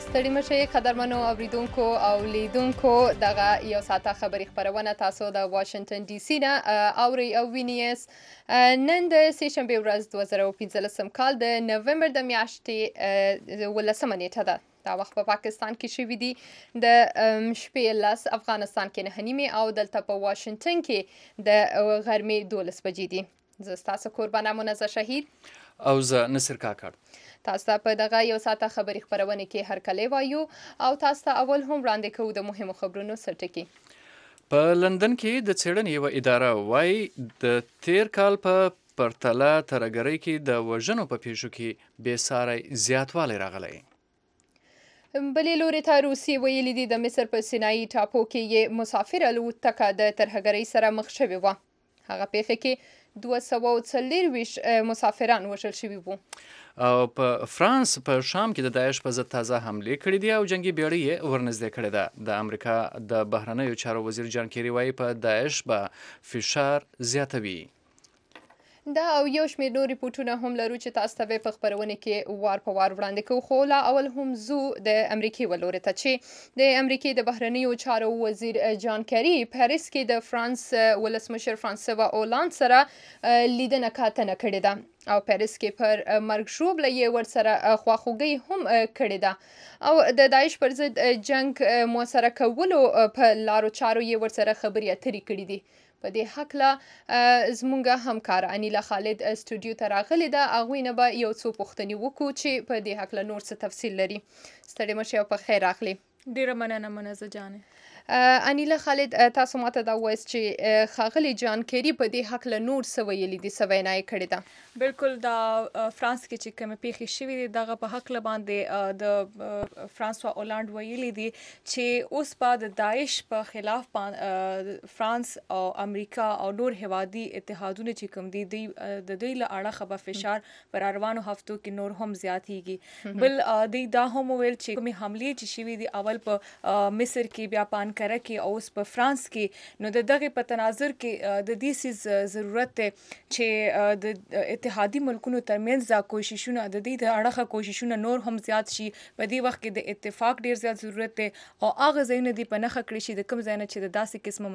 ستړي مشئ قدرمنو اوریدونکو او لیدونکو دغه یو ساعته خبري خبرونه تاسو د واشنگټن ډي سي نه اوري او وینئ. نن د سهشنبې ورځ 2015 کال د نومبر د میاشتې 18 نیټه ده. دا وخت په پاکستان کې شوي دي د شپې 10، افغانستان کې 9:30 او دلته په واشنگټن کې د غرمې 12 بجې دي. زه ستاسو کوربانه منزه شهید او زه نصر کاکړ. تاسو ته په دغه یو ساعته خبري خبرونه کې هرکلی وایو او تاسو ته اول هم وړاندې کوو د مهمو خبرونو سرټکي. په لندن کې د څېړنې یوه اداره وایي د تیر کال په پرتله ترهګرۍ کې د وژنو په پیښو کې بېساری زیاتوالی راغلی. بلې لوري ته روسیې ویلي دي د مصر په سینایي ټاپو کې یې مسافر الوتکه د ترهګرۍ سره مخ شوې وه. هغه پیښه کې 240 مسافران وژل شوي وو. او په فرانس په شام کې د داعش په ضد تازه حملې کړې دي او جنگي بیړۍ یې ورنږدې کړې ده. د امریکا د بهرنیو چارو وزیر جان کیری وایي په داعش به فشار زیاتوي. دا او یو شمېر نور ریپورټونه هم لرو چې تاسو ته په خبرونه کې وار په وار وړاندې کوو. خو لا اول هم زو د امریکې ولوري ته چې د امریکې د بهرنیو چارو وزیر جان کیری پاریس کې د فرانس ولسمشر فرانسوا اولاند سره لیدنه کاتنه کړې ده او پاریس کې پر مرګ ژوبله یې ورسره خواخوږي هم کړې ده او د داعش پر ضد جنگ موثره کولو په لارو چارو یې ورسره خبرې اترې کړې دي. په دې هکله زمونږ همکار انیلا خالد استودیو ته راغلې ده. هغوی نه به یو څو پوښتنې وکړو چې په دې هکله نور څه تفصیل لري. ستړي مشئ او په خیر راغلي. ډیره مننه منزه جانې. انیلا خالد تاسو ماته دا وایست چې ښاغلي جان کیری په دې هکله نور څه ویلي دي، څه وینا یې کړې ده؟ بالکل دا فرانس کې چې کومې پیښې شوي دي دغه په هکله باندې د فرانسوا اولانډ ویلي دي چې اوس به د داعش په خلاف فرانس او امریکا او نور هیوادي اتحادونه چې کوم دي د دوی له اړخه به فشار پر روانو هفتو کې نور هم زیاتېږي. بل دوی دا هم ویل چې کومې حملې چې شوي دي اول په مصر کې، بیا په انکره کې او اوس په فرانس کې، نو د دغې په تناظر کې د دې څیز ضرورت دی چې د اتحادي ملکونو ترمنځ دا کوششونه د دې د اړخه کوششونه نور هم زیات شي. په دې وخت کې د اتفاق ډیر زیات ضرورت دی او هغه ځایونه دي په نښه کړي شي د کوم ځای نه چې د داسې قسمه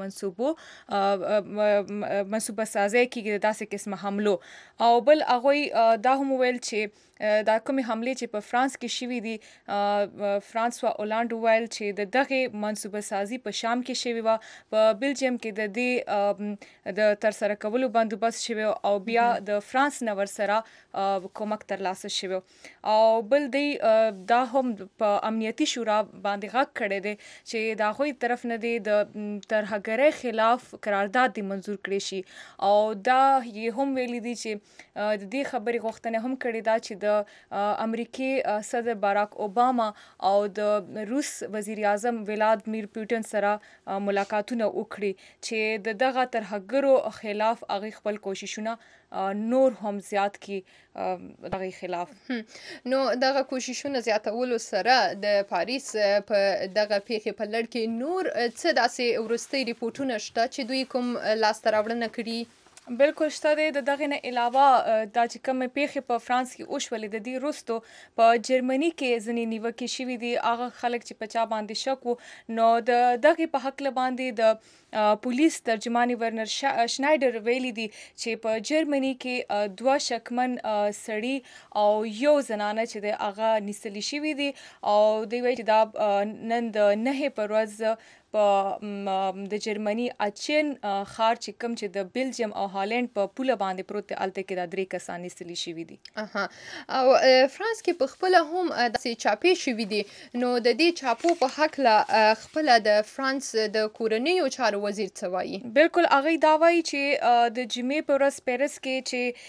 منصوبه سازی کېږي، د داسې قسمه حملو. او بل هغوی دا هم وویل چې دا کومې حملې چې په فرانس کې شوي دي، فرانسوا اولانډ وویل چې د دغې منصوبه سازي په شام کې شوې وه، په بلجیم کې د دې د ترسره کولو بندوبست شوی او بیا د فرانس نه ورسره کومک ترلاسه شوی. او بل دی دا هم په امنیتي شورا باندې غږ کړی دی چې د هغوی طرف نه دی د ترهګرۍ خلاف قرارداد دی منظور کړی شي. او دا یې هم ویلي دي چې د دې خبرې غوښتنه هم کړې ده چې د امریکې صدر باراک اوباما او د روس وزیر اعظم ولادیمیر پوتین سره ملاقاتونه وکړي چې د دغه ترهګرو خلاف هغوی خپل کوششونه نور هم زیات کی دغه خلاف. نو دغه کوششونه زیاتولو سره د پاریس په دغه پیښې په لړ کې نور څه داسې وروستي ریپورټونه شته چې دوی کوم لاسته راوړنه کړي؟ بالکل شته دی. د دغې نه علاوه دا چې کومې پیښې په فرانس کې وشولې، د دې وروستو په جرمني کې ځینې نیوکې شوي دي. هغه خلک چې په چا باندې شک وو، نو د دغې په هکله باندې د پولیس ترجمان ورنر شنایډر ویلي دي چې په جرمني کې 2 شکمن سړي او یو زنانه چې د هغه نیسلی شوي دي. او دوی وایي چې دا نن د 9 په ورځ په د جرمني اچین ښار چې کوم چې د بلجیم او هالند په پوله باندې پروت دی، هلته کې دا 3 کسان نیسلی شوي دي. او فرانس کې په خپله هم داسې چاپې شوي دي. نو د دې چاپو په هکله خپله د فرانس د کورنیو چارو وزیر څه وایي؟ بالکل هغوی دا وایي چې د جمعې په ورځ پیرس کې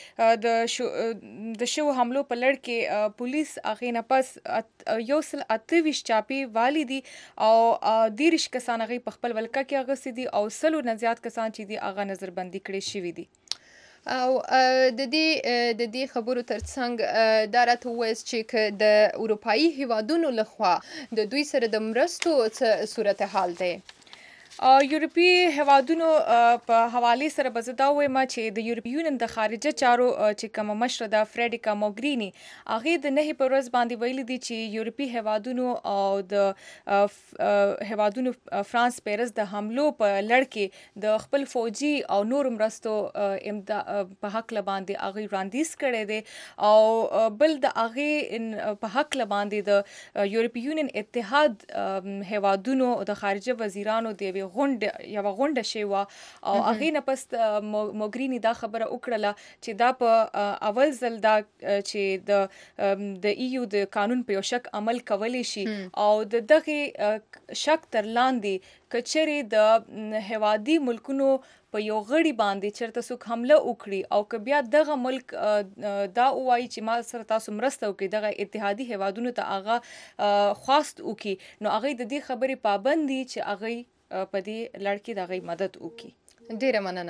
چې د شوو حملو په لړ کې پولیس هغې نه پس 128 چاپې والي دي او 30 کسان هغوی په خپل ولکه کې اغوستي دي او 100 نه زیات کسان چې دي هغه نظربندي کړي شوي دي. او د دې خبرو ترڅنګ دا راته ووایست چې که د اروپایي هیوادونو لخوا د دوی سره د مرستو څه صورتحال دی؟ یورپی هوادونو په حواله سره به زه دا وایم چې د یورپی یونین د خارجه چارو چې کوم مشر د فریډیکا موګرینی هغه د نه په ورځ باندې ویلي دي چې یورپی هوادونو او د هوادونو فرانس پیرس د حملو په لړ کې د خپل فوجي او نور مرستو په حق باندې هغه وړاندیز کړی دی او بل د هغه په حق باندې د یورپی یونین اتحاد هوادونو د خارجه وزیرانو د یو غونډه شوه او هغه نه پس موګرینی دا خبره وکړه چې دا په اول ځل دا چې د ایو د قانون په یو شک عمل کولی شي او د دغه شک تر لاندې کچري د هوادي ملکونو په یو غړي باندې چرته څوک حمله وکړي او که بیا دغه ملک دا وایي چې ما سره تاسو مرسته وکړي دغه اتحادي هوادونو ته هغه خواست وکړي نو هغه د دې خبرې پابند دي چې هغه په دې لړ کې د هغې مدد وکړي. ډیره مننه.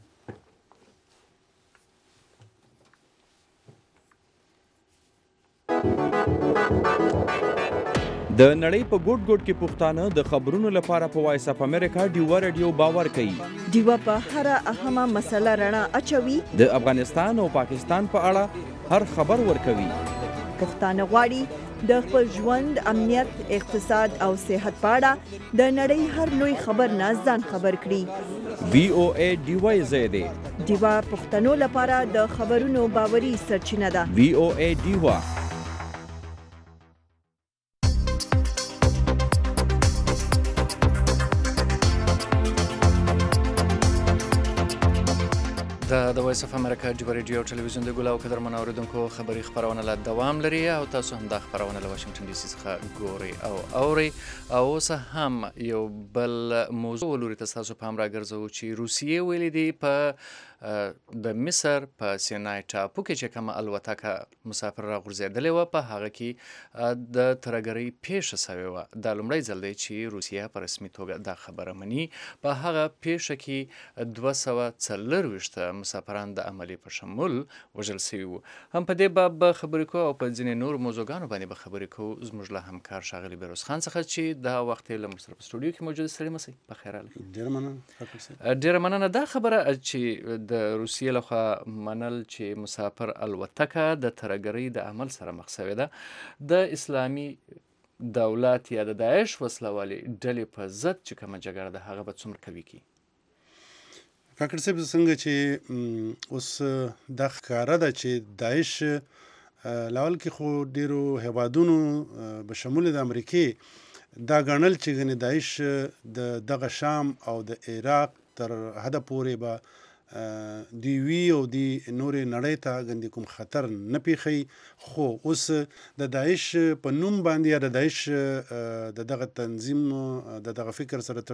د نړۍ په ګوټ ګوټ کې پښتانه د خبرونو لپاره په وایس اپ امریکا ډیوا رادیو باور کوي. ډیوا په هر اهمه مسله رڼا اچوي. د افغانستان او پاکستان په اړه هر خبر ورکوي. پښتانه غواړي د خپل ژوند، امنیت، اقتصاد او صحت په اړه د نړۍ هر لوی خبر نه ځان خبر کړي. VOA ډیوا زیاده ډیوا پښتنو لپاره د خبرونو باوري سرچینه ده. VOA ډیوا. د وایس اف امریکا ډیوا ریډیو ټلویزیون د ګولاو قدرمن اوریدونکو خبري خبرونه لا دوام لري او تاسو هم د خبرونه له واشنگټن ډي سي څخه ګوري او اوري او اوس هم یو بل موضوع ولوري تاسو په هم راګرځو چې روسیې ویلي دی په د مصر په سینای ټاپو کې چې کومه الوتکه مسافر راغورځېدلې وه په هغه کې د ترهګرۍ پیښه سوې وه. دا لومړی ځل دی چې روسیه په رسمي توګه دا خبره مني. په هغه پیښه کې 240 مسافران د عملي په شمول وژل شوي وو. هم په دې باب به خبرې کوو او په ځینې نور موضوعګانو باندې به خبرې کوو زموږ له همکار ښاغلي بیروز خان څخه چې دا وخت یې له موږ سره په سټوډیو کې موجود. ستړي مه شئ، پخیر راغلئ. ډېره مننه. دا خبره چې د روسیې لخوا منل چې مسافر الوتکه د ترهګرۍ د عمل سره مخ شوې ده د اسلامي دولت یا د داعش وسله والې ډلې په ضد چې کومه جګړه ده هغه به څومره قوي کړي؟ کاکړ صاحب څنګه چې اوس دا ښکاره ده چې داعش لاول کې خو ډیرو هیوادونو بشمول د امریکې دا ګڼل چې ګنې داعش د دغه شام او د عراق تر حده پورې به دی وی او دی نورې نړۍ ته ګندې کوم خطر نه پیښوي. خو اوس د داعش په نوم باندې یا د داعش د دغه تنظیم د دغه فکر سره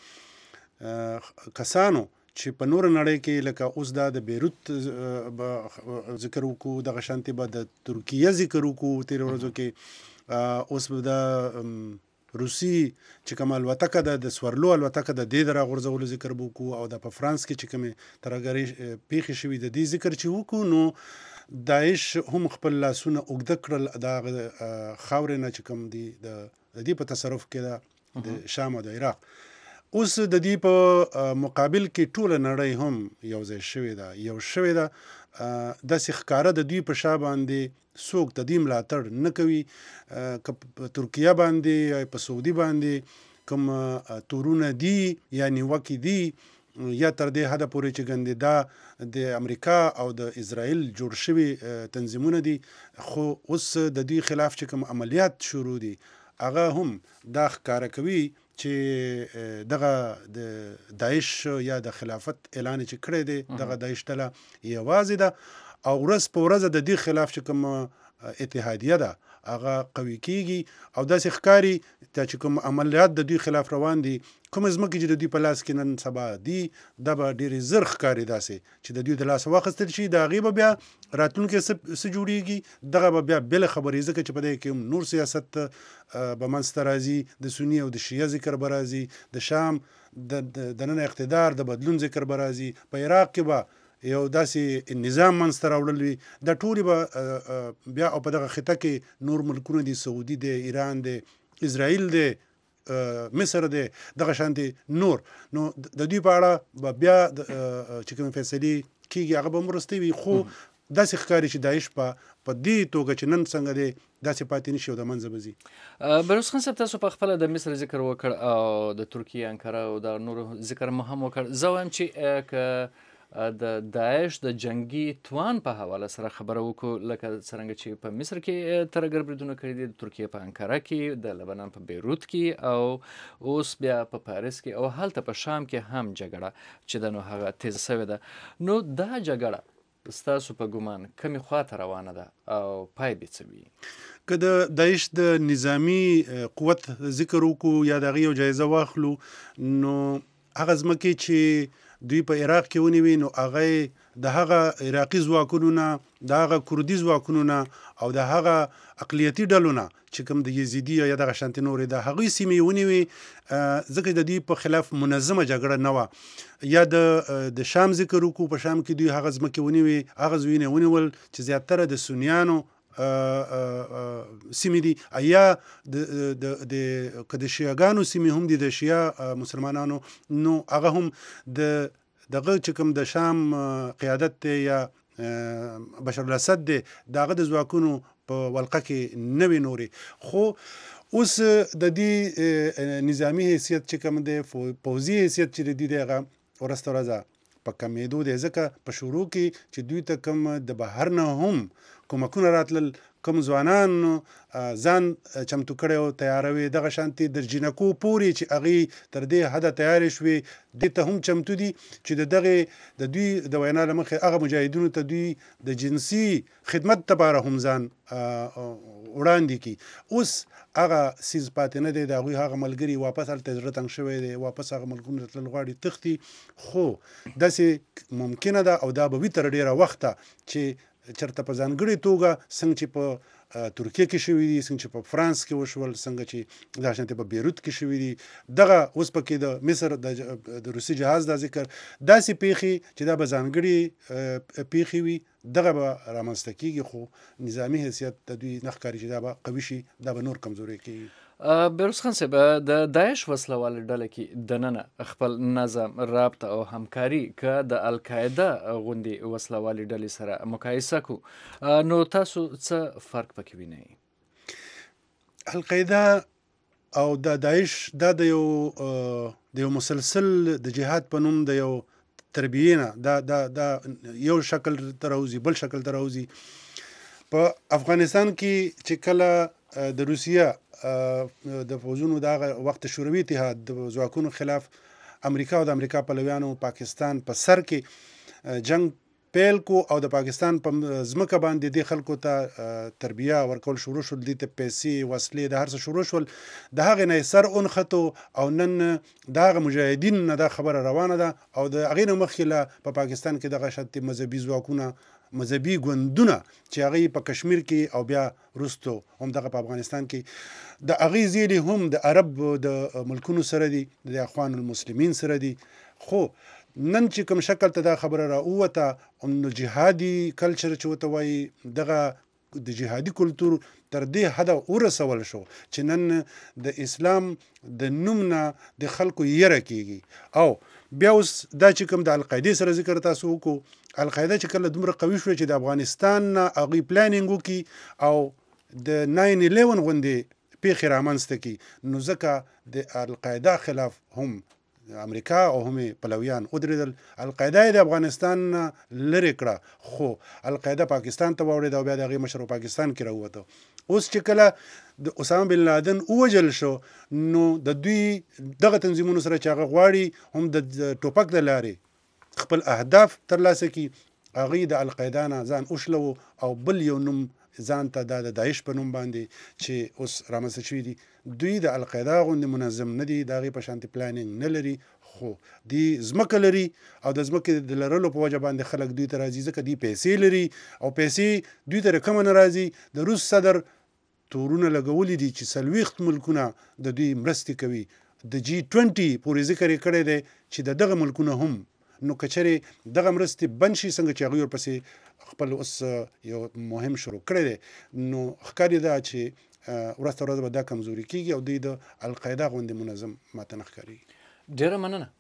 تړلي کسانو چې په نور نړۍ کې لکه اوس دا د بیروت ذکر وکړو، دغه شانتې به د ترکیه ذکر وکړو تېرو ورځو کې، اوس به د روسي چې کومه الوتکه ده د سورلو الوتکه د دې د راغورځولو ذکر به وکړو او د په فرانس کې چې کومې ترهګرۍ پیښې شوي د دې ذکر چې وکړو نو داعش هم خپل لاسونه اوږده کړل د خاورې نه چې کوم دي د دې په تصرف کې ده د شام او د عراق. اوس د دې په مقابل کې ټوله نړۍ هم یو ځای شوې ده، یو شوې ده. داسې ښکاره د دوی په شا باندې څوک د دې ملاتړ نه کوي. که په ترکیه باندې یا په سعودي باندې کوم تورونه دي یا نیوکې دي یا تر دې حده پورې چې ګندې دا د امریکا او د اسرائیل جوړ شوي تنظیمونه دي، خو اوس د دوی خلاف چې کوم عملیات شروع دي هغه هم دا ښکاره کوي چې دغه د داعش یا د خلافت اعلان چې کړی دی دغه داعش ډله یوازې ده او ورځ په ورځ د دې خلاف چې کوم اتحادیه ده هغه قوي کیږي او داسې ښکاري چې کوم عملیات د دوی خلاف روان دي، کوم ځمکې چې د دوی په لاس کې نن سبا دي دا به ډېرې زر ښکاري داسې چې د دوی د لاسه واخیستل شي، د هغې به بیا راتلونکی څه جوړیږي دغه به بیا بله خبرې، ځکه چې په دې کې هم نور سیاست به منځته راځي، د سني او د شیعه ذکر به راځي، د شام د دننه اقتدار د بدلون ذکر به راځي، په عراق کې به یو داسې نظام منځته راوړل وي. دا ټولې به بیا او په دغه خطه کې نور ملکونه دي، سعودي دی، ایران دی، اسرائیل دی، مصر دی دغه شانتې نور نو د دوی په اړه به بیا چې کومې فیصلې کېږي هغه به وروستۍ وي خو داسې ښکاري چې داعش په دې توګه چې نن څنګه دی داسې پاتې نشي او د منځه به ځي. بروس خان صاحب تاسو په خپله د مصر ذکر وکړ او د ترکیې انکره او د نورو ذکر مو هم وکړ. زه وایم چې که د داعش د جنگي توان په حواله سره خبره وکړو لکه څرنګه چې په مصر کې ترهګر بریدونه کړي دي، د ترکیې په انکره کې، د لبنان په بیروت کې او اوس بیا په پاریس کې او هلته په شام کې هم جګړه چې ده نو هغه تیز سوې ده. نو دا جګړه ستاسو په ګمان کومې خواته روانه ده او پای به څه وي؟ که د داعش د نظامی قوت ذکر وکړو یا د هغې یو جایزه واخلو نو هغه ځمکې چې دوی په عراق کې ونیوي نو هغه د هغه عراقي ځواکونو نه، د هغه کردي ځواکونو نه او د هغه اقلیتي ډلو نه چې کوم د یزیدي یا دغه شانتې نورې د هغوی سیمې ونیوي ځکه د دوی په خلاف منظمه جګړه نه وه. یا د شام ذکر وکړو، په شام کې دوی هغه ځمکې ونیوي، هغه ځایونه ونیول چې زیاتره د سنیانو سیمې دي یا که د شیعګانو سیمې هم دي د شیعه مسلمانانو نو هغه هم دغه چې کوم د شام قیادت دی یا بشار الاسد دی د هغه د ځواکونو په ولقه کې نه وي نورې. خو اوس د دې نظامي حیثیت چې کوم دی پوځي حیثیت چې دی هغه ورځ تر ورځه په کمیدو دی ځکه په شروع کې چې دوی ته کوم د بهر نه هم کومکونه راتلل، کوم ځوانان ځان چمتو کړی او تیاروي دغه شانتې د جینکو پورې چې هغې تر دې حده تیارې شوې دې ته هم چمتو دي چې د دغې د دوی د وینا له مخې هغه مجاهدینو ته دوی د جنسي خدمت لپاره هم ځان وړاندې کړي. اوس هغه سیز پاتې نه دی، د هغوی هغه ملګري واپس هلته زړه تنګ شوی دی، واپس هغه ملکونو ته تلل غواړي، تښتي. خو داسې ممکنه ده او دا به وي تر ډېره وخته چې چرته په ځانګړې توګه څنګه چې په ترکیه کې شوي دي، څنګه چې په فرانس کې وشول، څنګه چې دا شانتې په بیروت کې شوي دي، دغه اوس پکې د مصر د روسي جهاز دا ذکر داسې پیښې چې دا به ځانګړې پیښې وي دغه به رامنځته کېږي. خو نظامي حیثیت د دوی نه ښکاري چې دا به قوي شي، دا به نور کمزوری کېږي. بروس خان صاحب د داعش وسلوالې ډله کې دننه خپل نظم، رابطه او همکاري که د القاعده غوندې وسلوالې ډلې سره مقایسه کړو نو تاسو څه فرق پکې وینئ؟ القاعده او د داعش دا د یو مسلسل د جهاد په نوم د یو تربیې نه دا یو شکل ته راوځي بل شکل ته راوځي. په افغانستان کې چې کله د روسیه د فوزونو د وخت شوروي اتحاد د ځواکونو خلاف امریکا او د امریکا پلویانو پاکستان په سر کې جنگ پیل کو او د پاکستان په ځمکه باندې د خلکو ته تربیه ورکول شروع شول، دې ته پیسې وسلې د هر څه شروع شول. د هغې نه سر اونخته او نن د هغه مجاهدین نه دا خبره روانه ده او د هغې نه مخکې په پاکستان کې دغه شانتې مذهبي ځواکونه، مذهبي ګوندونه چې هغې په کشمیر کې او بیا وروستو هم دغه په افغانستان کې د هغې زیرې هم د عرب د ملکونو سره دي، د اخوان المسلمین سره دي. خو نن چې کوم شکل ته دا خبره راووته نو جهادي کلچر چې ورته وایي دغه د جهادي کلتور تر دې حده ورسول شو چې نن د اسلام د نوم نه د خلکو یره کېږي. او بیا اوس دا چې کوم د القاعدې سره ذکر تاسو وکړو، القاعده چې کله دومره قوي شوه چې د افغانستان نه هغوی پلانینګ وکړي او د 9/11 غوندې پیښې رامنځته کړي نو ځکه د القاعده خلاف هم امریکا او هم پلویان ودرېدل. القاعده د افغانستان نه لرې کړه خو القاعده پاکستان ته واوړېده او بیا د هغې مشر پاکستان کې راووته. اوس چې کله د اسامه بن لادن ووژل شو نو د دوی دغه تنظیمونو سره چې هغه غواړي هم د ټوپک د لارې خپل اهداف ترلاسه کړي، هغوی د القاعده نه ځان وشلو او بل یو نوم ځان ته د داعش په نوم باندې چې اوس رامنځته شوي دي. دوی د القاعده غوندې منظم نه دي، د هغې په شانتې پلانینګ نه لري، خو دوی ځمکه لري او د ځمکې د لرلو په وجه باندې خلک دوی ته راځي ځکه دوی پیسې لري او پیسې دوی ته رقمه نه راځي. د روس صدر تورونه لګولي دي چې 40 ملکونه د دوی مرستې کوي، د G20 پورې ذکر یې کړی دی چې دغه ملکونه هم نو کچرې دغه مرستې بند شي څنګه چې هغوی ورپسې خپل اوس یو مهم شروع کړی دی نو ښکاري ده چې ورځ ورځ به دا کمزوري کیږي او دوی د القاعده غوندې منظم ماته نه ښکارېږي. ډیره مننه.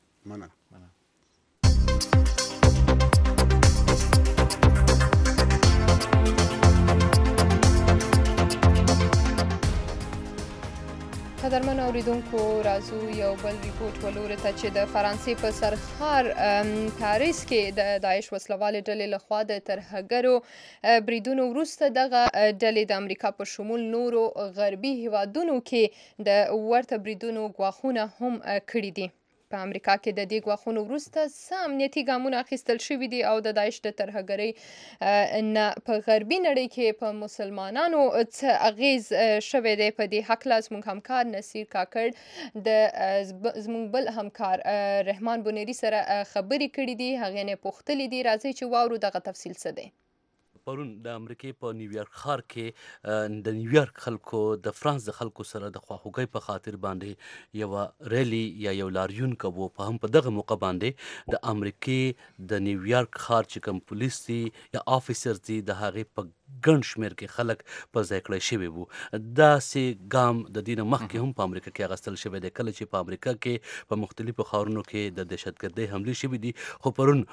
قدرمن اوریدونکو راځو یو بل ریپورت ولورو ته چې د فرانسې په سرښار پاریس کې د داعش وسلوالې ډلې لخوا د ترهګرو بریدونو وروسته دغه ډلې د امریکا په شمول نورو غربي هیوادونو کې د ورته بریدونو ګواښونه هم کړي دي. په امریکا کې د دې ګواښونو وروسته څه امنیتي ګامونه اخیستل شوي دي او د داعش د ترهګرۍ نه په غربي نړۍ کې په مسلمانانو څه اغیز شوی دی. په دې هکله زموږ همکار نصیر کاکړ د زموږ بل همکار رحمان بونیری سره خبرې کړي دي، هغې نه پوښتلي دي. راځئ چې واورو دغه تفصیل څه دی. پرون د امریکې په نیویارک ښار کې د نیویارک خلکو د فرانس د خلکو سره د خواخوږۍ په خاطر باندې یوه ریلی یا یو لاریون کوو. په هم په دغه موقع باندې د امریکې د نیویارک ښار چې کوم پولیس دي یا آفیسرز دي د هغې په ګڼ شمېر کې خلک په ځای کړی شوي وو. داسې ګام د دې نه مخکې هم په امریکا کې اخیستل شوی دی کله چې په امریکا کې په مختلفو ښارونو کې د دهشتګردۍ حملې شوي دي. خو پرون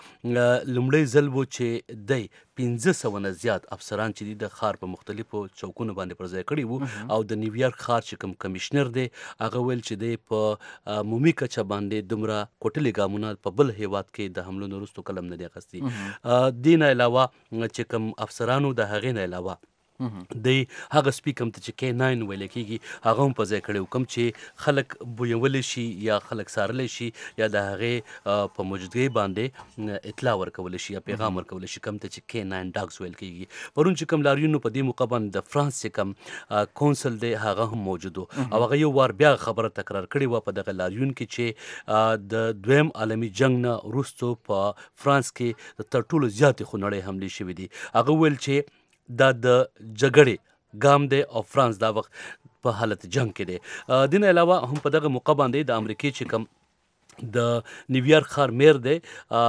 لومړی ځل و چې دی 1500 نه زیات افسران چې دي د ښار په مختلفو چوکونو باندې پر ځای کړي وو او د نیویارک ښار چې کوم کمیشنر دی هغه ویل چې دی په عمومي کچه باندې دومره کوټلې ګامونه په بل هیواد کې د حملو نه وروستو کله هم نه دي اخیستي. دې نه علاوه چې کوم افسرانو د هغې نه علاوه دی هغه سپیک هم ته چې K9 ویل کېږي هغه هم په ځای کړی و، کوم چې خلک بویولی شي یا خلک څارلی شي یا د هغې په موجودګۍ باندې اطلاع ورکولی شي یا پیغام ورکولی شي، کوم ته چې K9 ډاګز ویل کېږي. پرون چې کوم لاریون په دې موقع باندې د فرانس چې کوم کونسل دی هغه هم موجود و او هغه یو وار بیا خبره تکرار کړې وه په دغه لاریون کې چې د دویم عالمي جنګ نه وروستو په فرانس کې تر ټولو زیاتې خونړۍ حملې شوي دي. هغه ویل چې دا د جګړې ګام دی او فرانس دا وخت په حالت جنگ کې دی. دې نه علاوه هم په دغه موقع باندې د امریکې چې کوم د نیویارک ښار میر دی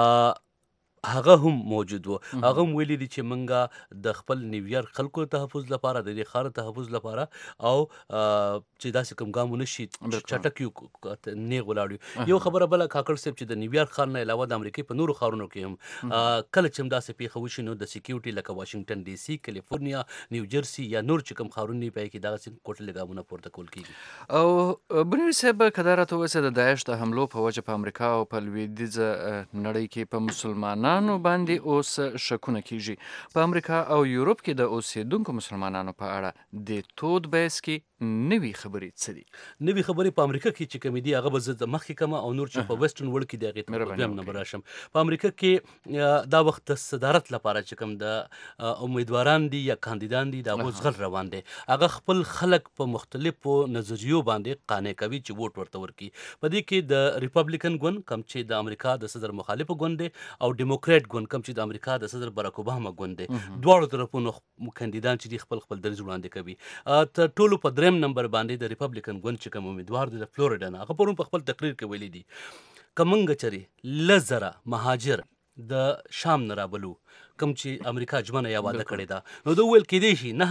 هغه هم موجود و. هغه هم ویلي دي چې موږ د خپل نیویارک خلکو تحفظ لپاره د دې ښار تحفظ لپاره او چې داسې کوم ګام ونه شي چټک یو نیغ ولاړ یو. یو خبره بله کاکړ صاحب چې د نیویارک ښار نه علاوه د امریکې په نورو ښارونو کې هم کله چې هم داسې پیښه وشي نو د سیکیورټي لکه واشنګټن ډي سي، کیلیفورنیا، نیو جرسي یا نور چې کوم ښارونه دي په هغې کې دغسې کوټلې ګامونه پورته کول کېږي. او بنیر صاحب که دا راته ووایسه د داعش د حملو په وجه په امریکا او په لویدیځه نړۍ کې په مسلمانانو باندې اوس شکونه کیږي. په امریکا او یورپ کې د اوسیدونکو مسلمانانو په اړه د تود بحث کې نوي خبرې څه دي؟ نوي خبرې په امریکا کې چې کومې دي هغه به زه د مخکې کومه او نور چې په ویسټرن ورلډ کې دي هغې ته په دویم نمبر راشم. په امریکا کې دا وخت د صدارت لپاره چې کوم د امیدواران دي یا کاندیدان دي د هغو زغل روان دی. هغه خپل خلک په مختلفو نظریو باندې قانع کوي چې ووټ ورته ورکړي. په دې کې د ریپبلیکن ګوند کوم چې د امریکا د صدر مخالف ګوند دی او ډیموکریټ ګوند کوم چې د امریکا د صدر باراک اوباما ګوند دی، دواړو طرفونو کاندیدان چې دي خپل خپل دریځ وړاندې کوي. تر ټولو په دریم نمبر باندې د ریپبلیکن ګوند چې کوم امیدوار دی د فلوریډا نه، هغه پرون په خپل تقریر کې ویلي دي که موږ چرې 10,000 مهاجر د شام نه رابلو کوم چې امریکا ژمنه یا واده کړې ده نو ده ویل کېدای شي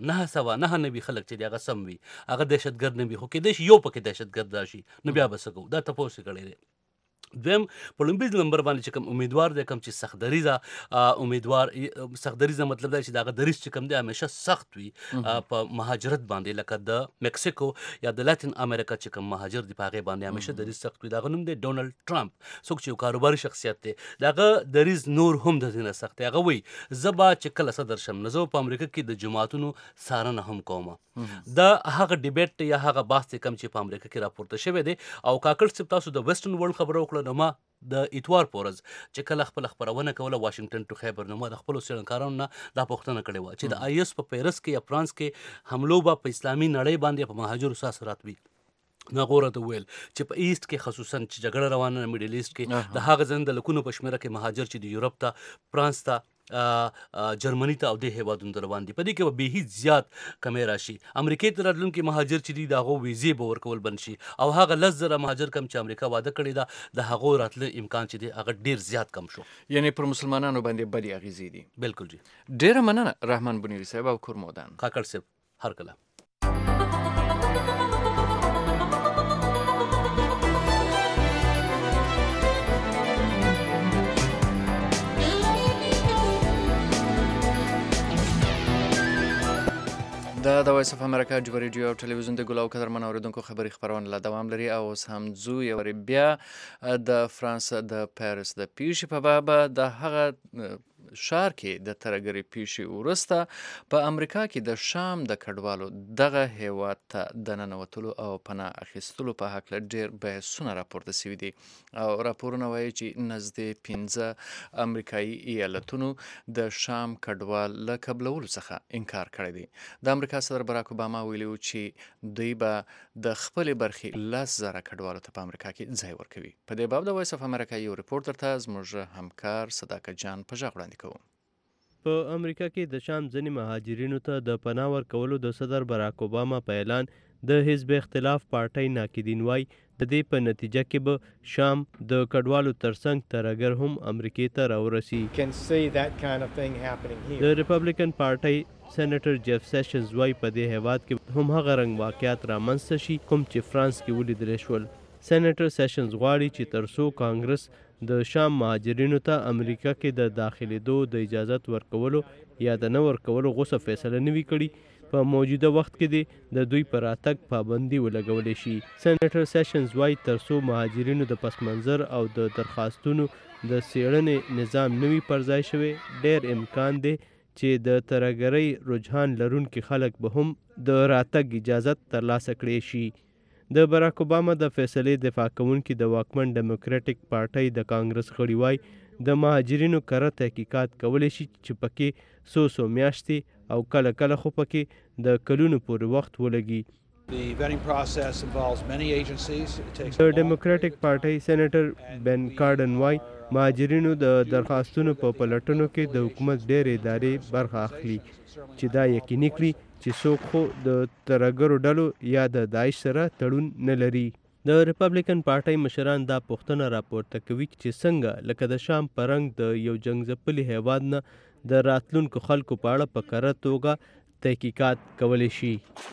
9,999 خلک چې دي هغه سم وي، هغه دهشتګرد نه وي، خو کېدای شي یو پکې دهشتګرد راشي نو بیا به څه کوو. دا تپوس یې کړی دی. دویم په لومړي نمبر باندې چې کوم امیدوار دی کوم چې سختدریزه امیدوار، سختدریزه مطلب دی چې د هغه دریځ چې کوم دی همیشه سخت وي په مهاجرت باندې، لکه د میکسیکو یا د لاتین امریکا چې کوم مهاجر دي په هغې باندې همیشه دریځ سخت وي. د هغه نوم دی ډونالډ ټرمپ، څوک چې یو کاروباري شخصیت دی. د هغه دریځ نور هم د دې نه سخت دی. هغه وایي زه به چې کله صدر شم نو زه په امریکا کې د جماعتونو څارنه هم کوم. دا هغه ډیبیټ یا هغه بحث دی کوم چې په امریکا کې راپورته شوی دی. او کاکړ صاحب تاسو د ویسټرن ورلډ خبره وکړه نو ما د اتوار په ورځ چې کله خپله خپرونه کوله واشنګټن ټو خیبر نو ما د خپلو څېړنکارانو نه دا پوښتنه کړې وه چې د IS په پیرس کې یا فرانس کې حملو به په اسلامي نړۍ باندې په مهاجرو څه اثرات وي. نو هغو راته وویل چې په ایسټ کې خصوصا چې جګړه روانه ده میډل ایسټ کې د هغه ځایونو د لکونو په شمېره کې مهاجر چې د یورپ ته، فرانس ته، جرمني ته او دې هیوادونو ته روان دي. په دې کې به بې هیڅ زیات کمی راشي. امریکې ته راتلونکي مهاجر چې دي د هغو ویزې به ورکول بند شي او هغه 10,000 مهاجر کم چې امریکا واده کړې ده د هغو راتله امکان چې دی هغه ډیر زیات کم شو. یعنې پر مسلمانانو باندې بدې اغېزې دي. بالکل جی. ډیره مننه رحمان بونیری صاحب او کورمودان. کاکړ صاحب هر کله. د وایس اف امریکا جوبه ریډیو او ټلویزیون د ګل او قدرمن اوریدونکو خبري خبرونه لا دوام لري او اوس هم ځو یو بیا د فرانس د پاریس د پیښې په باب د هغه ښار کې د ترهګرۍ پیښې وروسته په امریکا کې د شام د کډوالو دغه هیواد ته د ننوتلو او پناه اخیستلو په هکله ډېر بحثونه راپورته سوي دي او راپورونه وایي چې نږدې 15 امریکایي ایالتونو د شام کډوال له قبلولو څخه انکار کړی دی. د امریکا صدر باراک اوباما ویلي و چې دوی به د خپلې برخې 10,000 کډوالو ته په امریکا کې ځای ورکوي. په دې باب د وایس اف امریکا یو ریپورټ درته زموږ همکار صداقت جان په غږ وړاندې کوو. په امریکا کې د شام ځینې مهاجرینو ته د پناه ورکولو د صدر باراک اوباما په اعلان د حزب اختلاف پارټۍ ناقدین وایي د دې په نتیجه کې به شام د کډوالو ترڅنګ ترهګر هم امریکې ته راورسي. د ریپبلیکن پارټۍ سېنیټر جیف سیشنز وایي په دې هیواد کې هم هغه رنګ واقعیات رامنځته شي کوم چې فرانس کې ولیدل شول. سېنیټر سیشنز غواړي چې ترڅو کانګرس د شام مهاجرینو ته امریکا کې د داخلېدو د اجازت ورکولو یا د نه ورکولو غوڅه فیصله نه وي کړې په موجوده وخت کې د دوی پر راتګ پابندي ولګولی شي. سېنیټر سیشنز وایي ترڅو مهاجرینو د پس منظر او د درخواستونو د څېړنې نظام نه وي پر ځای شوی ډېر امکان دی چې د ترهګرۍ رجحان لرونکي خلک به هم د راتګ اجازت ترلاسه کړی شي. د باراک اوباما د فیصلې دفاع کوونکي د واکمن ډیموکراټیک پارټۍ د کانګرس غړي وایي د مهاجرینو کره تحقیقات کولی شي چې پکې څو میاشتې او کله کله خو پکې د کلونو پورې وخت ولګي. د ډیموکراټیک پارټۍ سېنیټر بن کارډن وایي مهاجرینو د درخواستونو په پلټنو کې د حکومت ډېرې ادارې برخه اخلي چې دا یقیني کړي چې څوک خو د ترهګرو ډلو یا د داعش سره تړون نه لري. د ریپبلیکن پارټۍ مشران دا پوښتنه راپورته کوي چې څنګه لکه د شام په رنګ د یو جنګ ځپلي هیواد نه د راتلونکو خلکو په اړه په کره توګه تحقیقات کولی شي.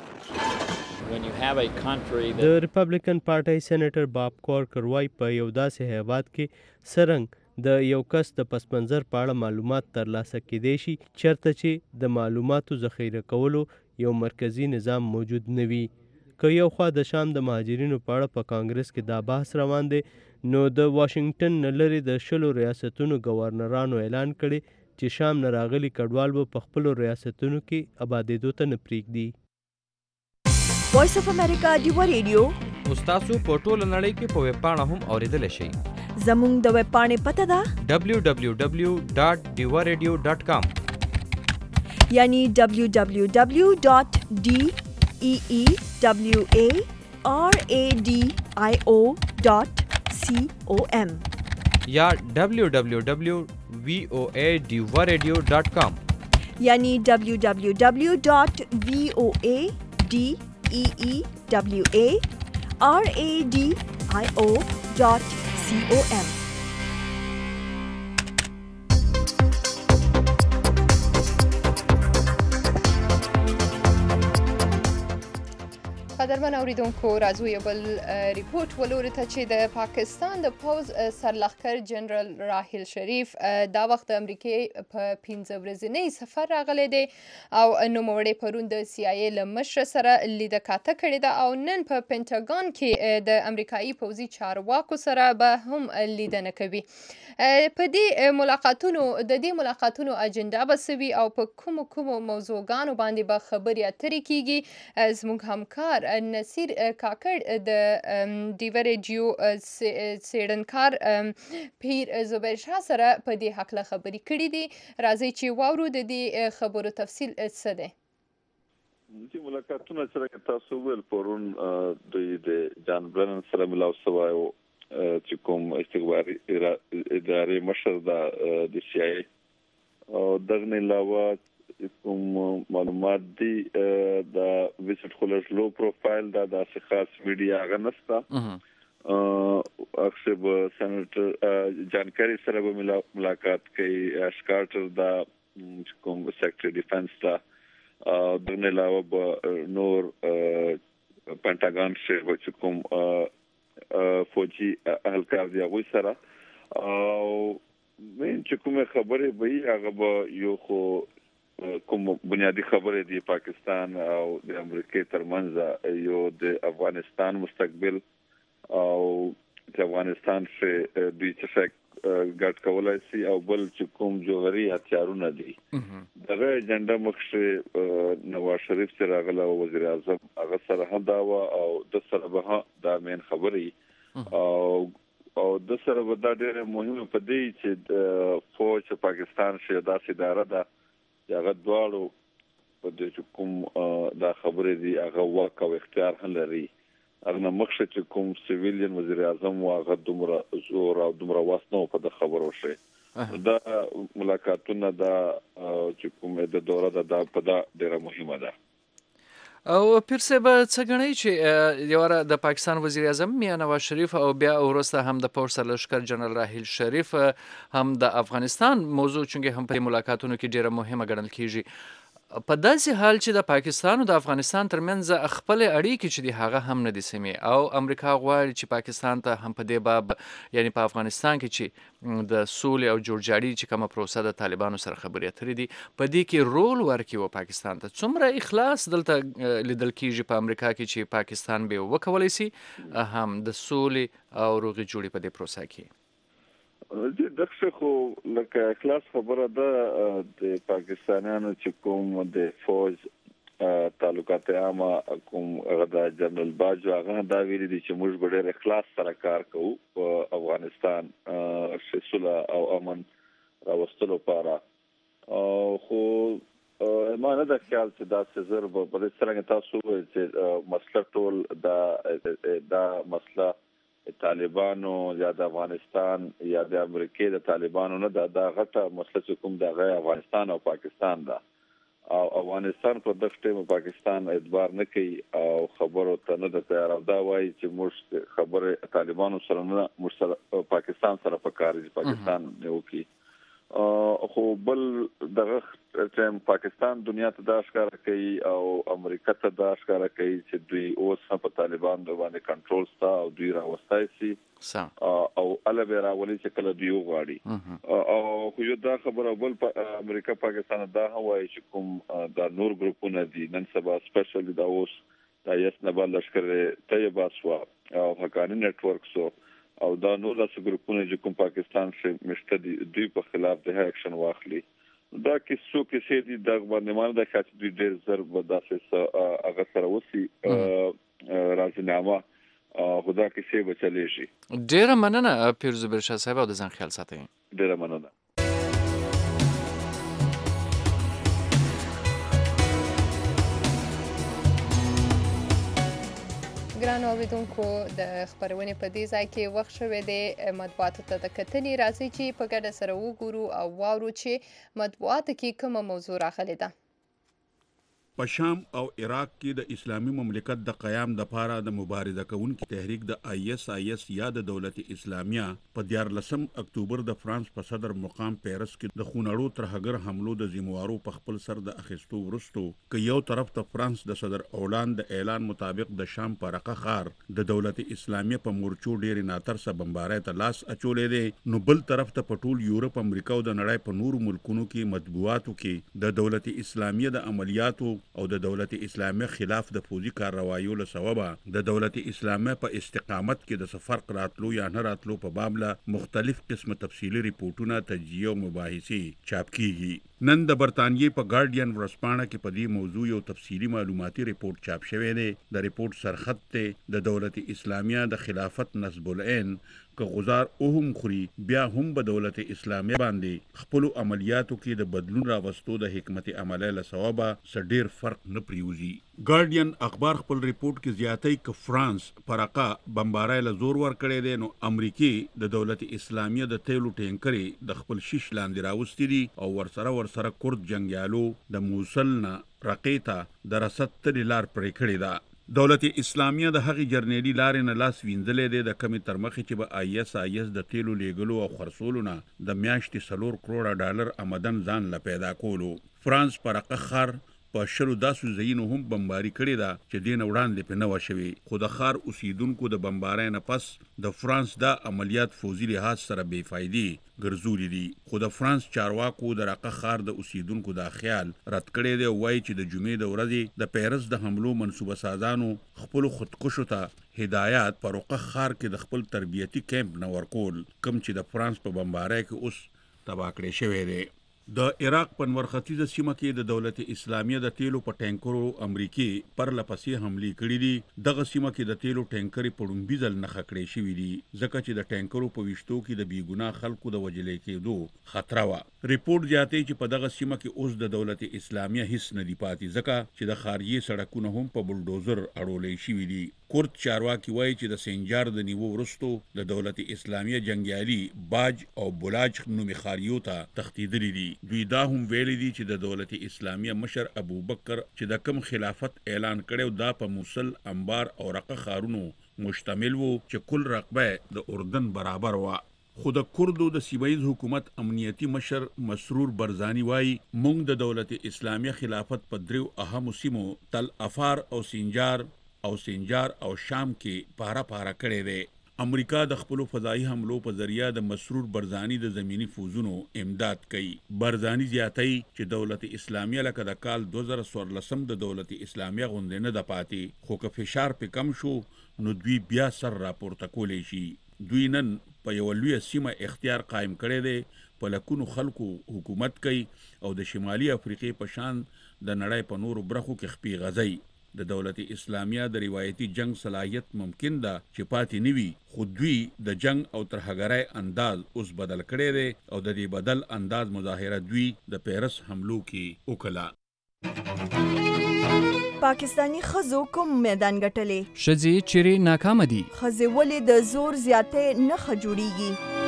د ریپبلیکن پارټۍ سېنیټر باب کورکر وایي په یو داسې هیواد کې څرنګه د یو کس د پس منظر په اړه معلومات ترلاسه کیدی شي چېرته چې د معلوماتو ذخیره کولو یو مرکزی نظام موجود نه وي. که یو خوا د شام د مهاجرینو په اړه په کانګرس کې دا بحث روان دی نو د واشنګټن نه لرې د 10 ریاستونو گورنرانو اعلان کړی چې شام نه راغلي کډوال به په خپلو ریاستونو کې آبادېدو ته نه پرېږدي. وایس اف امریکا ډیوه ریډیو اوس تاسو په ټوله نړۍ کې په ویب پاڼه هم اوریدلی شئ. زموږ د ویب پاڼې پته ده www.diwaradio.com یعنی www.deewaradio.com یا www.voadiwaradio.com یعنی www.voadiwaradio.com. قدرمن اوریدونکو راځو یو بل ریپورت ولورو ته چې د پاکستان د پوز سرلښکر جنرال راحیل شریف دا وخت د امریکې په 15 ورځنی سفر راغلی دی او نوموړی پرون د CIA له مشر سره لیده کاته کړې ده او نن په پینټاګون کې د امریکایي پوځي چارواکو سره به هم لیدنه کوي. په دې ملاقاتونو اجنډا به څه وي او په کومو موضوعګانو باندې به خبرې اترې کیږي زموږ همکار نصیر کاکړ د ډیوه ریډیو څېړنکار پیر زبیر شاه سره په دې هکله خبرې کړې دي. راځئ چې واورو د دې خبرو تفصیل څه دی. چې ملاقاتونه چې تاسو ویل پرون د جان برنن سره ملاو شوی چې کوم استخباري ادارې مشر د CIA او دغه علاوه کوم معلومات دي د ویزټ خلش لو پروفایل د خاص میډیا غنستا اکثر سېنیټر جانکاری سره به ملاقات کوي. اسکارټر د کوم سیکټری ډیفنس دا دغه علاوه نور پینټاګون سره چې کوم فوجي اهلکار دی هغوی سره او من چې کومه خبرې به هغه به یو خو کوم بنیادی خبرې دي پاکستان او د امریکای ترمنځ یو د افغانستان مستقبل او د افغانستان څخه دوی څه ګډ کولای شي او بل چې کوم جوهري هتیارونه دي دغه ایجنډا مخکې نواز شریف سره غلا وزیر اعظم هغه سره هم دا او د سره به دا مین خبرې او د سره به دا ډېره مهمه پدې چې د فوج پاکستان شه داسې اداره ده چې هغه دواړو په دې کوم دا خبرې دي هغه واک او اختیار هم لري هغه مخشه چې کوم سیویلین وزیر اعظم واغه دومره زور او دومره واسنه په د خبرو شي دا ملاقاتونه دا چې کوم د دوره د په دا ډیره مهمه ده او پیرسه به څه غنی چې یواره د پاکستان وزیر اعظم میاں نواز شریف او بیا ورسته هم د پولیس لشکر جنرال راحیل شریف هم د افغانستان موضوع چونګه هم په ملاقاتونو کې ډیره مهمه ګڼل کیږي په داسې حال چې د پاکستان او د افغانستان ترمنځ خپل اړیکې چې دی هغه هم نه دي سمې او امریکا غواړي چې پاکستان ته هم په دې باب یعنی په افغانستان کې چې د سولې او جوړجاړي چې کومه پروسه د طالبانو سره خبرې اترې دي په دې کې رول ورکړي و پاکستان ته څومره اخلاص دلته لیدل کیږي په امریکا کې چې پاکستان به وکولای شي هم د سولې او روغې جوړې په دې پروسه کې دغه خو لکه اخلاص خبره ده د پاکستانیانو چې کوم د فوج تعلقات عامه کوم غدا جنرال باجو هغه دا ویلي دي چې موږ به ډېر اخلاص سره کار کوو په افغانستان صلح او امن راوستلو لپاره خو ما نه د خیال چې دا سزر په دې څرنګه تاسو چې مسله ټول دا مسله طالبانو یا د افغانستان یا د امریکای د طالبانو نه دا غټه مسله کوم د افغانستان او پاکستان ده او افغانستان په دغه ټیم پاکستان اعتبار نه کوي او خبرو ته نه د تیار او دا وایي چې موږ خبره طالبانو سره نه موږ پاکستان سره په کار دي پاکستان نه وکي خو بل دغه ټیم پاکستان دنیا ته دا ښکاره کوي او امریکا ته دا ښکاره کوي چې دوی اوس هم په طالبان باندې کنټرول ستا او دوی راوستای شي او البه راولي چې کله دوی وغواړي او خو یو دا خبره بل امریکا پاکستان دا هوایي چې کوم دا نور ګروپونه دي نن سبا سپیشلی دا اوس دا یس نه بل لشکره طیبه سوا او حقانی نت ورک سو او دا نور داسې ګروپونه چې کوم پاکستان څخه مشته دي دوی په خلاف د اکشن واخلي دا کیسې دي د باندې د خاطر دوی ډېر زر به داسې هغه سره وسی راځنامه خدا کیسې به چلیږي ډېره مننه پیرزو برشا صاحب او د ځان خیال ساتئ ډېره مننه ګرانو اوریدونکو د خبرونې په دې ځای کې وخت شوی دی مطبوعاتو ته د کتنې راځي چې په ګډه سره وګورو او واورو چې مطبوعاتو کې کومه موضوع راغلې ده په شام او عراق کې د اسلامي مملکت د قیام د پاره د مبارزه کوونکو تحریک د ISIS یا د دولت اسلامیه په 14 اکتوبر د فرانس په صدر مقام پیرس کې د خونړو ترهګر حملو د ذمہوارو په خپل سر د اخیستو ورستو ک یو طرف ته فرانس د صدر اولان د اعلان مطابق د شام په رقه خار د دولت اسلامیه په مورچو ډیر ناتر سره بمبارۍ ته لاس اچولې دي نو بل طرف ته په ټول یورپ امریکا او د نړۍ په نورو ملکونو کې مطبوعاتو کې د دولت اسلامیه د عملیاتو او د دولت اسلامیه خلاف د فوزي کاروایو له سببه د دولت اسلامیه په استقامت کې د فرق راتلو یا نه راتلو په باب له مختلف قسم تفصیلی ریپورتونه تجزیه او مباحثې چاپ کیږي نن د برتانیې په ګارډین ورځپاڼه کې په دې موضوع یو تفصیلی معلوماتي ریپورت چاپ شوی دی د ریپورت سرخط ته د دولت اسلامیه د خلافت نصب العین که غزار اوهم خوري بیا هم به دولت اسلامیه باندې خپل عملیاتو کې د بدلون راوستو د حکمت عمله له ثوابه سډیر فرق نه پریوزي ګارډین اخبار خپل ریپورت کې زیاتې ک فرانس پرقه بمبارۍ له زور ور کړی دی نو امریکای د دولت اسلامیه د تیلو ټینکرې د خپل شیش لاندې راوستي دي او ورسره کورد جنگیالو د موصل نه رقیته د رسد تل لار پرې کړی ده دولت اسلامیه د هغې جرنیلي لارې نه لاس وینځلې دی د کمې تر مخې چې به ISIS د تیلو لیږلو او خرڅولو نه د میاشتې $4 کروړه آمدن ځان له پیدا کولو فرانس په رقه خر په 10 داسو ځایونو هم بمباري کړې ده چې دین وړاندې په نو شوي. خو د ښار اوسیدونکو د بمبارۍ نه پس د فرانس دا عملیات فوزي لحاظ سره بې فایدې ګرځولي دي. خو د فرانس چارواکو د راقه ښار د اوسیدونکو دا خیال رد کړی دی. وایي چې د جمعې د ورځې د پیرس د حملو منصوبه سازانو خپل خودکشو ته هدایات پر راقه ښار کې د خپل تربیتي کیمپ نه ورکول، کوم چې د فرانس په بمبارۍ کې اوس تباه کړی شوی دی. د عراق په نور ختیځه سیمه کې د دولت اسلامیه د تیلو په ټانکرو امریکای پر لپسې حمله کړې دي. دغه سیمه کې د تیلو ټانکرې په ډومبي ځل نه خکړې شوې دي ځکه چې د ټانکرو په وشتو کې د بیګناه خلکو د وجلې کېدو خطر و. ریپورت جاته چې په دغه سیمه کې اوس د دولت اسلامیه هیڅ نه دی پاتې ځکه چې د خارجي سړکونو هم په بلډوزر اړولې شوې دي. کورت چارواکي وایي چې د سنجار د نیوو وروستو د دولت اسلامیه جنگیالي باج او بولاج نومي خاریو ته تختیدلي دي. دوی دا هم ویلي دي چې د دولت اسلامیه مشر ابو بکر چې د کم خلافت اعلان کړو دا په موصل، انبار او رقه خارونو مشتمل وو چې کل رقبه د اردن برابر و. خو د کردو د سیمایي حکومت امنیتي مشر مسرور برزانی وایي موږ د دولت اسلامیه خلافت په دریو اهمو سیمو تل افار او سنجار او شام کې پاره کړی دی. امریکا د خپل فضائي حملو په ذریعہ د مسرور برزانی د زمینی فوزونو امداد کوي. برزانی زیاتای چې دولت اسلامیه لکه د کال 2014 د دولت اسلامیه غونډه نه د پاتې، خو که فشار په کم شو نو دوی بیا سر راپورته کولی شي. دوی نن په یو لوی سیمه اختیار قائم کړی دی، په لکونو خلکو حکومت کوي او د شمالي افریقې په شان د نړۍ په نورو برخو کې خپي غځي. د دولت اسلامیه د روایتي جنگ صلاحیت ممکن ده چې پاتې نوي، خو دوی د جنگ او ترهګرۍ انداز اوس بدل کړی دی او د دې بدل انداز مظاهره دوی د پیرس حملو کې وکړه. پاکستانی ښځو کوم میدان ګټلې؟ ښځې چیرې ناکامه دي؟ ښځې ولې د زور زیاتې نه جوړیږي؟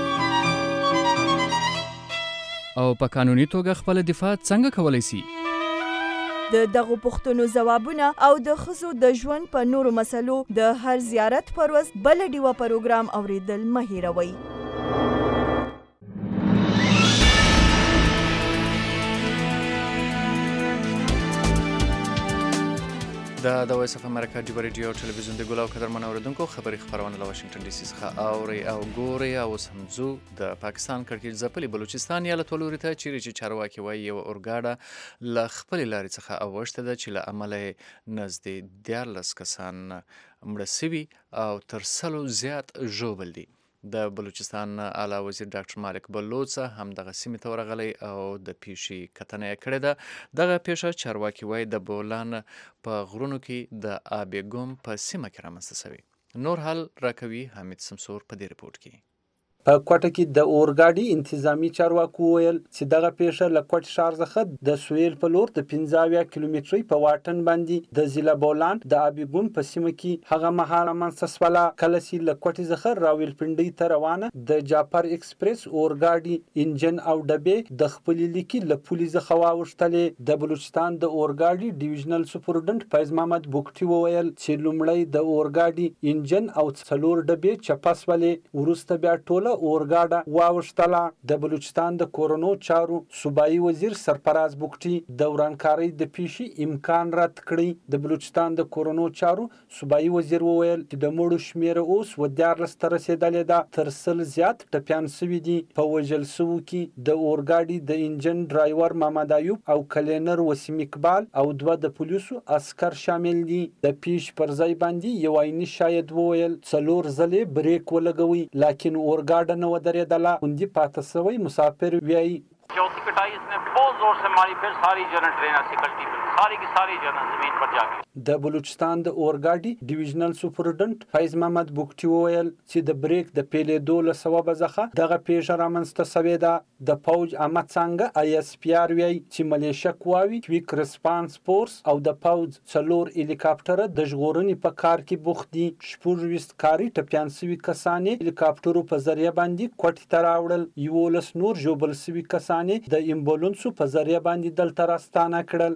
او په قانوني توګه خپل دفاع څنګه کولی سي؟ د دغو پوښتنو ځوابونه او د ښځو د ژوند په نورو مسلو د هر زیارت پر ورځ بل ډیوه پروګرام اوریدل مه هیروئ. د وایس اف امریکا ډیو ریډیو ټلویزیون د ګل او قدرمن اوریدونکو خبري خبرونه له واشنگټن ډي سي څخه اوري او ګوري. او سمزو د پاکستان کړکېچ ځپلي بلوچستان ایالت ولوري ته چیرې چې چارواکي وایي یو اورګاډه له خپلې لارې څخه اوښته ده چې له امله یې نږدې 14 کسان مړه سوي او تر 100 زیات ژوبل دي. د بلوچستان اعلی وزیر ډاکټر مالک بلوچ هم دغه سیمې ته ورغلی او د پیښې کتنه یې کړې ده. دغه پیښه چارواکي وایي د بولان په غرونو کې د آبیګوم په سیمه کې رامنځته شوې. نور حال راکوي حمید سمسور په دې رپورټ کې. په کوټه کې د اورګاډي انتظامی چارواکو ویل چې دغه پیښه له کوټ ښار څخه د سویل په لور د 15 کیلومترۍ په واټن باندې د ضلع بولان د آبیګوم په سیمه کې هغه مهال رامنځته شوله کله چې له کوټې څخه راولپنډۍ ته روانه د جعفر ایکسپریس اورګاډي انجن او ډبې د خپلې لیکې له پولې څخه واوښتلې. د بلوچستان د اورګاډي ډیویژنل سپرنټنډنټ فیض محمد بوکټي وویل چې لومړی د اورګاډي انجن او 4 ډبې چپه شولې، وروسته بیا ټوله اورګاډه واوښتله. د بلوچستان د کورونو چارو صوبایي وزیر سرفراز بوکټي د ورانکارۍ د پیښې امکان رد کړی. د بلوچستان د کورونو چارو صوبایي وزیر وویل چې د مړو شمیره اوس 14 ته رسیدلې ده، تر 100 زیات ټپیان شوي دي. په وژل شوو کې د اورګاډي د انجن ډرایور محمد ایوب او کلینر وسیم اقبال او 2 د پولیسو عسكر شامل دي. د پیښ پر ځای باندې یو عیني شاهد وویل 4 ځلې بریک ولګوي لیکن اورګاډي न ودرېدله. خوندي پاتې شوی مسافر وایي चौथी कटाई इसने बहुत जोर से मारी, फिर सारी जगह ट्रेन ऐसी कल्टी फिर सारी की सारी जगह जमीन पर जा गई. د بلوچستان د اورګاډي ډیویژنل سپرنټنډنټ فیض محمد بوکټي وویل چې د بریک د پیلېدو له سببه څخه دغه پیښه رامنځته شوې ده. د پوج عامه څانګه ISPR وایي چې ملیشه قواوې کویک ریسپانس فورس او د پوج 4 هلیکاپټر د ژغورنې په کار کې بوخت دي. 24 کاري ټپیان شوي کسان هلیکاپټرو په ذریعہ باندې کوټې ته راوړل. 11 نور ژوبل شوي کسان د امبولانسو په ذریعہ باندې دلته راستانه کړل. لږ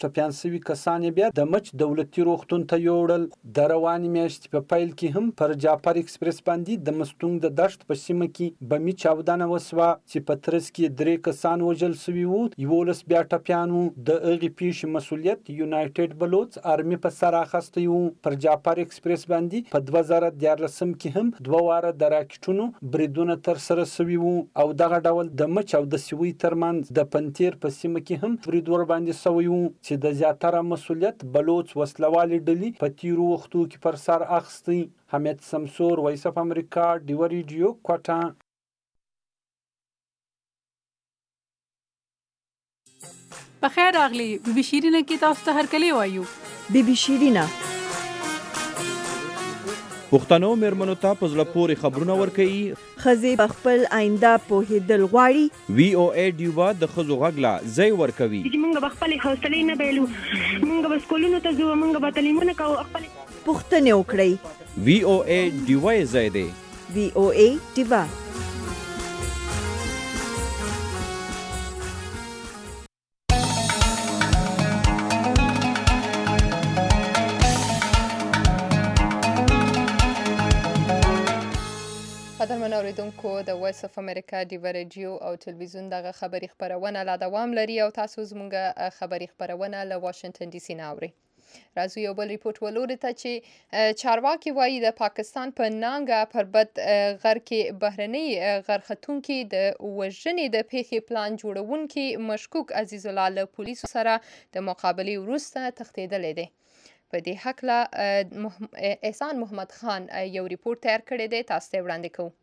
ټپیان شوي کسان بیا د مچ دولتي روغتون ته یوړل. د روانې میاشتې په پیل کې هم پر جعفر اکسپریس باندې د مستونګ د دشت په سیمه کې بمي چاودنه وسوه چې په ترڅ کې 3 کسان وژل شوي وو، 11 بیا ټپیان وو. د هغې پیښې مسؤلیت یونایټډ بلوچ آرمي په سر اخیستی وو. پر جعفر اکسپریس باندې په 2014 کې هم 2 واره د راکټونو بریدونه ترسره شوي وو او دغه ډول د مچ او د سوي ترمنځ د پنتیر په سیمه کې هم برید ورباندې شوی وو چې د زیاتره مسؤلیت بلوچ وسلوالې ډلې په تیرو وختو کې پر سر اخیستی. حمید سمسور، وایس اف امریکا، ډیوه ریډیو، کوټه. بخیر راغلی. بی بی شیرینه کې تاسو ته هرکلی وایو. بی بی شیرینه پښتنو میرمنو ته په زړه پورې خبرونه ورکوي. ښځې په خپل آینده پوهېدل غواړي. وی او ای ډیوبا د ښځو غږ لا ځای ورکوي. چې موږ به خپلې حوصلې نه بایلو، موږ به سکولونو ته ځو، موږ به تعلیمونه کوو، خپلې پوښتنې وکړئ. وی او ای ډیوه یې ځای دی. وی او ای ډیوه. قدرمن اوریدونکو، د وایس اف امریکا ډیوه ریډیو او تلویزیون دغه خبري خپرونه لا دوام لري او تاسو زموږ خبري خپرونه له واشنگټن ډي سي نه اورئ. راځو یو بل ریپورټ ولورو ته چې چارواکي وایي د پاکستان په نانګه پربت غر کې بهرنۍ غرختونکي د وژنې د پیښې پلان جوړونکي مشکوک عزیز الله له پولیسو سره د مقابلې وروسته تښتېدلی دی. په دې هکله احسان محمد خان یو ریپورټ تیار کړی دی، تاسو ته وړاندې کوو.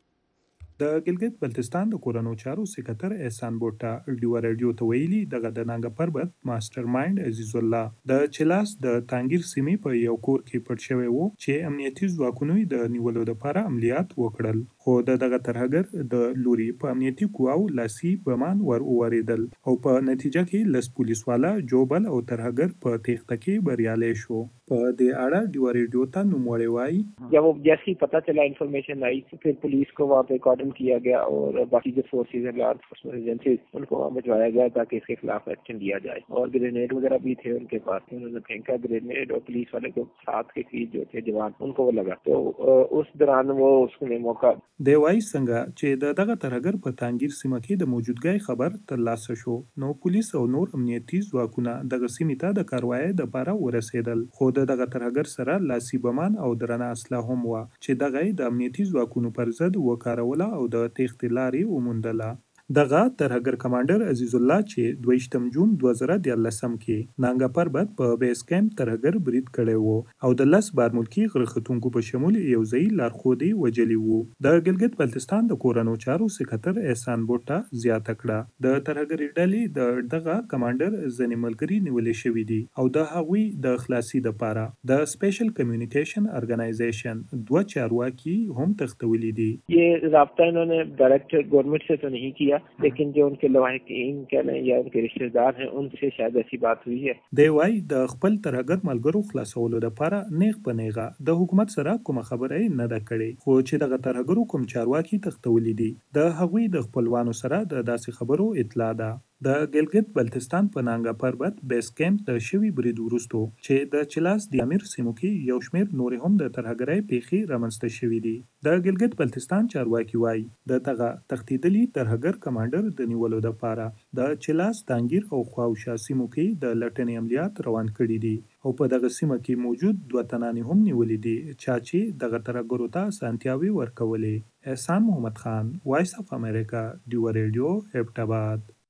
د ګلګت بلتستان د کورنو چارو سکرټر احسان بوټا ډیوه ریډیو ته ویلي دغه د نانګه پربت ماستر مایند عزیز الله د چلاس د تانګیر سیمې په یو کور کې پټ شوی وو چې امنیتي ځواکونو د نیولو لپاره عملیات وکړل، خو دغه ترهګر د لوري په امنیتي قواو لاسي بمان ور وریدل او په نتیجه کې لس پولیسوالا جوبل او ترهګر په تېښته کې بریالی شو. په دې اړه ډیوه ریډیو ته نوموړی وایي जब जैसे ही पता चला इन्फॉर्मेशन आई फिर पुलिस को वहाँ पे कॉर्डन किया गया और बाकी जो फोर्सेज हैं, लॉ एनफोर्समेंट एजेंसीज, उनको वहाँ भिजवाया गया ताकि इसके खिलाफ एक्शन लिया जाए. और ग्रेनेड वगैरह भी थे उनके पास, उन्होंने फेंका ग्रेनेड और पुलिस वाले को साथ के फीस जो थे जवान उनको वो लगा, तो उस दौरान वो उसने मौका دی وایي څنګه چې دغه ترهګر په تانګیر سیمه کې د موجودګۍ خبر ترلاسه شو نو پولیس او نور امنیتي ځواکونه دغه سیمې ته د کاروایۍ دپاره ورسېدل، خو دغه ترهګر سره لاسي بمان او درنه اسلحه هم وه چې دغه یې د امنیتي ځواکونو پر ضد وکاروله او د تېښتې لارې وموندله. دغه ترهګر کمانډر عزیز الله چې 22 جون 2014 کې نانګه پربت په بیس کیمپ ترهګر برید کړی وو او د 10 بارملکي غرختونکو په شمول یو ځای لارښودي وجلی وو. د ګلګت بلتستان د کورنو چارو سکرټر احسان بوټا زیاته کړه د ترهګري ډلې د دغه کمانډر ځینې ملګري نیولې شوي دي او د هغوی د خلاصي دپاره د سپیشل کمیونیکیشن ارګنایزیشن 2 چارواکي هم تښتولي دي. ये रابطा इन्होंने डायरेक्ट गवर्नमेंट से तो नहीं किया, लेकिन जो उनके लवाहिकीन कह लें या उनके रिश्तेदार हैं उनसे शायद ऐसी बात हुई है. دی وایي د خپل ترهګر ملګرو خلاصولو لپاره نیغ په نیغه د حکومت سره کومه خبره نه ده کړې، خو چې دغه ترهګرو کوم چارواکي تښتولي دي د هغوی د خپلوانو سره د داسې خبرو اطلاع ده. د ګلګت بلتستان په نانګه پربت بیس کیمپ د شوي برید وروستو چې د چلاس د امیر سیمو کې یو شمېر نورې هم د ترهګرۍ پیښې رامنځته شوي دي. د ګلګت بلتستان چارواکي وایي د دغه تښتېدلي ترهګر کمانډر د نیولو دپاره د چلاس تانګیر او خواوشا سیمو کې د لټنې عملیات روان کړي دي او په دغه سیمه کې موجود 2 تنان هم نیولي دي چا چې دغه ترهګرو ته اسانتیاوې ورکولې. احسان محمد خان، وایس اف امریکا، ډیوه ریډیو، ایبټ آباد.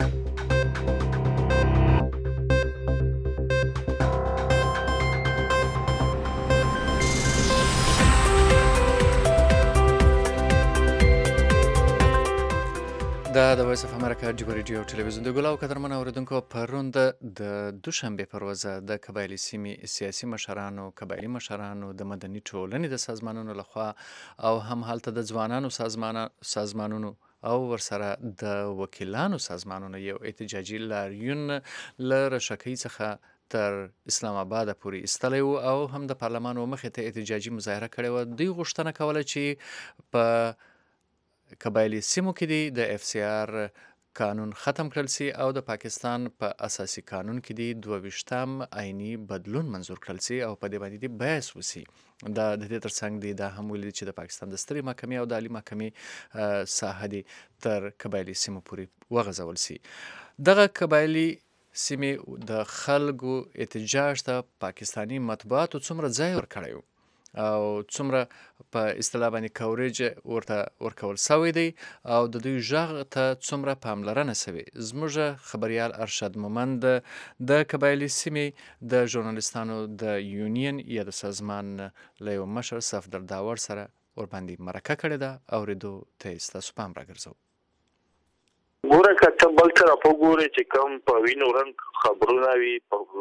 د وایس اف امریکا ډیوه ریډیو ټلویزیون د ګلاو قدرمن اوریدونکو پرون د دوشنبې پر ورځ د قبایلي سیمې سیاسي مشرانو، قبایلي مشرانو، د مدني ټولنې د سازمانونو لخوا او هم هلته د ځوانانو سازمانونو او ورسره د وکیلانو سازمانونو یو احتجاجي لاریون له رشکۍ څخه تر اسلام آباد پورې ایستلی و او هم د پارلمان مخې ته احتجاجي مظاهره کړې وه. دوی غوښتنه کوله چې په قبایلي سیمو کې د اف سی آر قانون ختم کړل سي او د پاکستان په اساسي قانون کې دی 22م آئینی بدلون منظور کړل سي او په دې باندې دی بحث وسی. د دې ترڅنګ دی دا هم ویلي چې د پاکستان د سترې محکمې او د عالی محکمې ساحه دی تر قبایلي سیمو پورې وغځول سي. دغه قبایلي سیمې د خلکو احتجاج ته پاکستانی مطبوعاتو څومره ځای ورکړی او څومره په اصطلاح باندې کوریج ورته ورکول سوی دی او د دوی غږ ته څومره پاملرنه سوی. زموږ خبريال ارشد مومند د قبایلي سیمې د ژورنالیستانو د یونین یا د سازمان له یو مشر صفدر داور سره ورباندې مرکه کړې ده. اورېدو ته ستاسو پام راګرځو. ګوره که ته بل طرف وګورې چې کوم په وینو رنګ خبرونه وي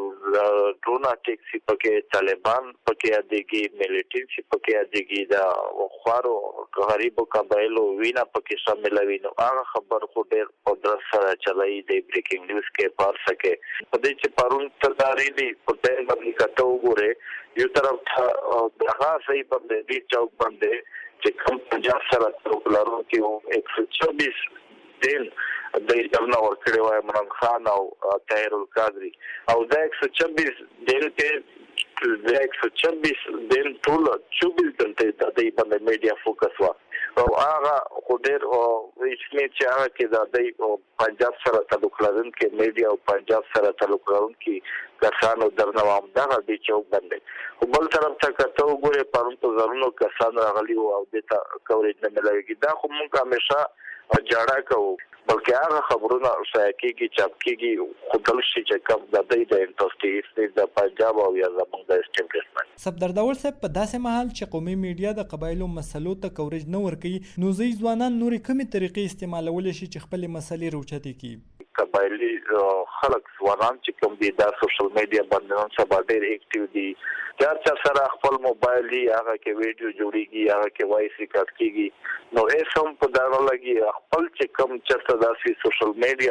ډرونه ټیکسي پکې طالبان پکې یادېږي ملیټنسي پکې یادېږي د خوارو غریبو قبایلو وینه پکې شامله وي نو هغه خبر خو ډېر قدرت سره چلایي د بریکینګ نیوز کې پار سکے په دې چې پرون تداري دي په ټیم باندې کته وګوره یو طرف ته هغه صحیح باندې دې چوک باندې چې کوم پنجاب سره تلارو کې 126 دین د ابنا ورکړی وای عمران خان او طاهر القادری او دا 126 دین کې د 126 دین ټول 24 غنټې د دې باندې میډیا فوکس وا او هغه خو ډېر رسمي چې هغه کې د پنجاب سره تعلق لرونکي میډیا او پنجاب سره تعلق لرونکي کسانو درنوام دغه د چوک باندې بل طرف ته کته وګوره پرون په زرونو کسان راغلي او د تا کوریج نه ملایږي دا خو مونږ همیشه جاړه کوو بلکې هغه خبرونه شایع کیږي چاپ کیږي خودل شي چې کوم د دې د انټرسټیټ د پنجاب او یا زموږ د اسټابلیشمنت صفدرداول صاحب په داسې محل چې قومي میډیا د قبایلو مسلو ته کوریج نه ورکوي نو ځي ځوانان نورې کومې طریقې استعمالول شي چې خپل مسلې روچتي کړي. قبایلی خلک ځوانان چې کوم دي د سوشل میډیا باندې نن سبا ډېر اکټیو دي چا سره خپل موبایل دی هغه کې ویډیو جوړیږي هغه کې وایس ریکارډ کیږي نو ایسم په دارو لګي خپل چې کوم چرته داسي سوشل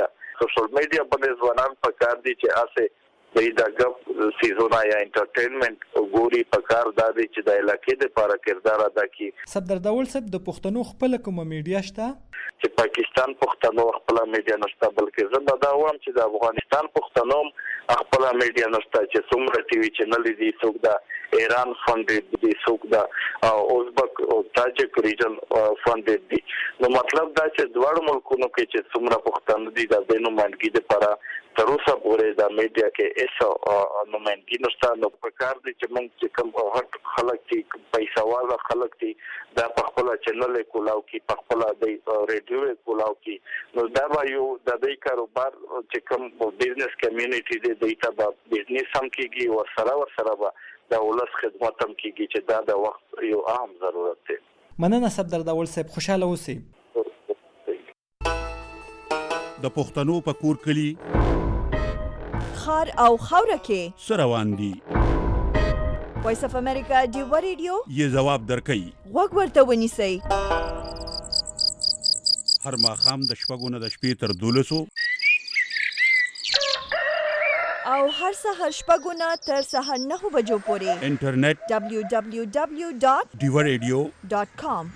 میډیا باندې ځوانان په کار دي چې اسه د دغه سیزونه یا انټرټینمنت ګوري په کار د دې چې د علاقې د لپاره کردار ادا کړي. صفدرداول صاحب د پښتنو خپل کوم میډیا شته چې پاکستان پښتنو خپل میډیا نشته بلکې زه دا وایم چې د افغانستان پښتنو خپل میډیا نشته چې څومره ټي وي چینل دي څوک د ایران فندډ دي څوک د اوزبک او تاجک ریجن فندډ دي نو مطلب دا چې دواړو ملکونو کې چې څومره پښتنو دي د دینو منګي لپاره تر اوسه پورې د میډیا کې ایسو نمائندګي نشته نو په کار دي چې موږ چې کوم هټ خلک دي پیسې والا خلک دي دا په خپل چینل کولاو کې په خپل د ریډیو کولاو کې نو دا یو د دې کاروبار چې کوم بزنس کمیونټي دي د ایټا بزنس هم کېږي او سره به د ولس خدمت هم کېږي چې دا د وخت یو اهم ضرورت دی. مننه صفدرداول صاحب خوشاله اوسئ. د پښتنو په کور کلی خار او خاوره کې سروان دي وایس اف امریکا ډیو ریډیو یې جواب درکړي وګ ورته ونیسئ هر ماښام د شپږو نه د شپې تر 12 او هر سهار شپږو نه تر سهار 9 بجو پورې انټرنیټ www.diwaradio.com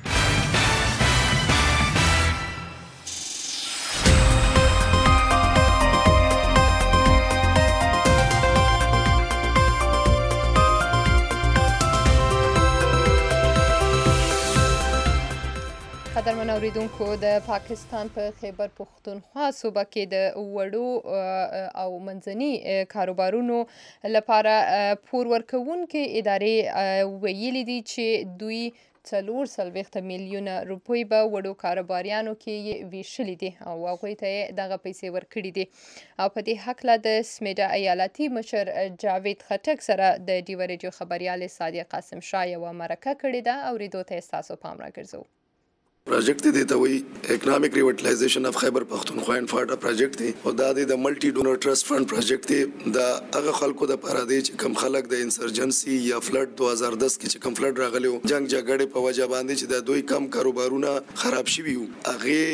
قدرمن اوریدونکو د پاکستان په خیبر پختونخوا صوبه کې د وړو او منځني کاروبارونو لپاره پور ورکوونکې ادارې ویلي دي چې دوی 440 میلیونه روپۍ به وړو کاروباریانو کې ویشلي دي او هغوی ته دغه پیسې ورکړي دي او په دې هکله د سمیډا ایالتي مشر جاوید خټک سره د ډیو ریډیو خبريال صادق قاسم شاه یوه مرکه کړې ده اورېدو ته ستاسو پام راګرځو. پروجیکٹ دی ته وی اکونومیک ریویټلایزیشن اف خیبر پختونخوا ان فاټا پروجیکٹ دی او دا د ملټي ډونر ټرست فند پروجیکٹ دی دا هغه خلکو د پاره دی چې کم خلک د انسرجنسي یا فلډ 2010 کې چې کم فلډ راغلی جنگ جګړه په وجه باندې چې د دوی کم کاروبارونه خراب شوي هغه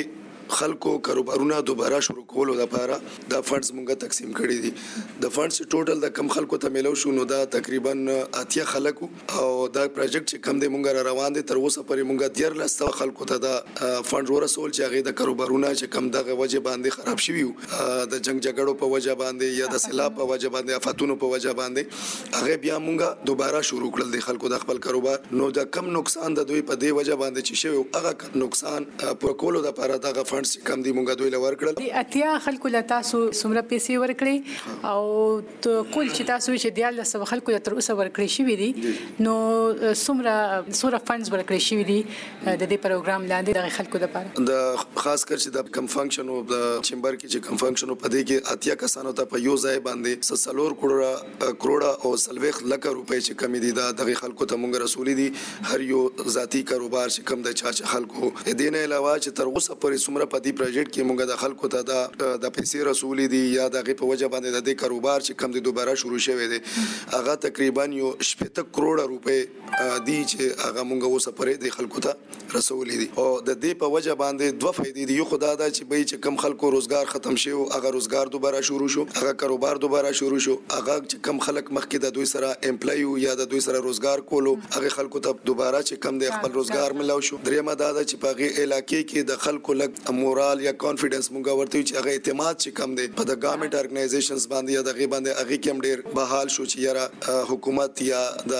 خلکو کاروبارونه دوباره شروع کولو لپاره دا فندز مونږه تقسیم کړي دي. د فندز ټوټل د کم خلکو ته ملو شو نو دا تقریبا 80 خلکو او دا پروجیکټ چې کم دی مونږه روان دي تر اوسه پرې مونږه 13 خلکو ته دا فند ورسول چې هغه د کاروبارونه چې کم دغه وجه باندې خراب شوی د جنگ جګړو په وجه باندې یا د سیلاب په وجه باندې آفاتونو په وجه باندې هغه بیا مونږه دوباره شروع کړل د خلکو د خپل کاروبار. نو د کم نقصان د دوی په دی وجه باندې چې شوی هغه نقصان پر کولو د لپاره دغه فندز کم دی مونږه دوی لور کړل. د اتیا خلکو له تاسو څومره پیسې ورکړي او کول چې تاسو چې دیال سو خلکو تر اوسه ورکړي شوی دي نو څومره فندز ورکړي شوی دي د دې پروګرام لاندې د خلکو لپاره د خاص کر چې د کم فنکشن او د چمبر کې چې کم فنکشن په دې کې اتیا کسانو ته په یو ځای باندې 3 کروڑ او 30 لک روپۍ چې کم دي د خلکو ته مونږ رسولي دي. هر یو ذاتی کاروبار چې کم د چا خلکو دې نه علاوه چې تر اوسه پورې څومره په دې پروجیکټ کې مونږ د خلکو ته د پیسې رسولي دي یا دغه په وجه باندې د دې کاروبار چې کم دی دوباره شروع شوی دی هغه تقریبا یو 70 کروڑ روپۍ دي چې هغه مونږ اوسه پورې د خلکو ته رسولي دي. او د دې په وجه باندې دوه فائدې دي. یو خدای دا چې به چې کم خلکو روزګار ختم شي او هغه روزګار دوباره شروع شو هغه کاروبار دوباره شروع شو هغه چې کم خلک مخکې د دوی سره امپلای یا د دوی سره روزګار کولو هغه خلکو ته دوباره چې کم د خپل روزګار ملو شو. درېمه دا چې په هغه علاقې کې د خلکو لګ مورال یا کانفیډنس مونږ ورته چې هغه اعتماد چې کم دی په د ګورنمنت ارګنایزیشنز باندې یا دغه باندې هغه کم ډیر بحال شو چې یاره حکومت یا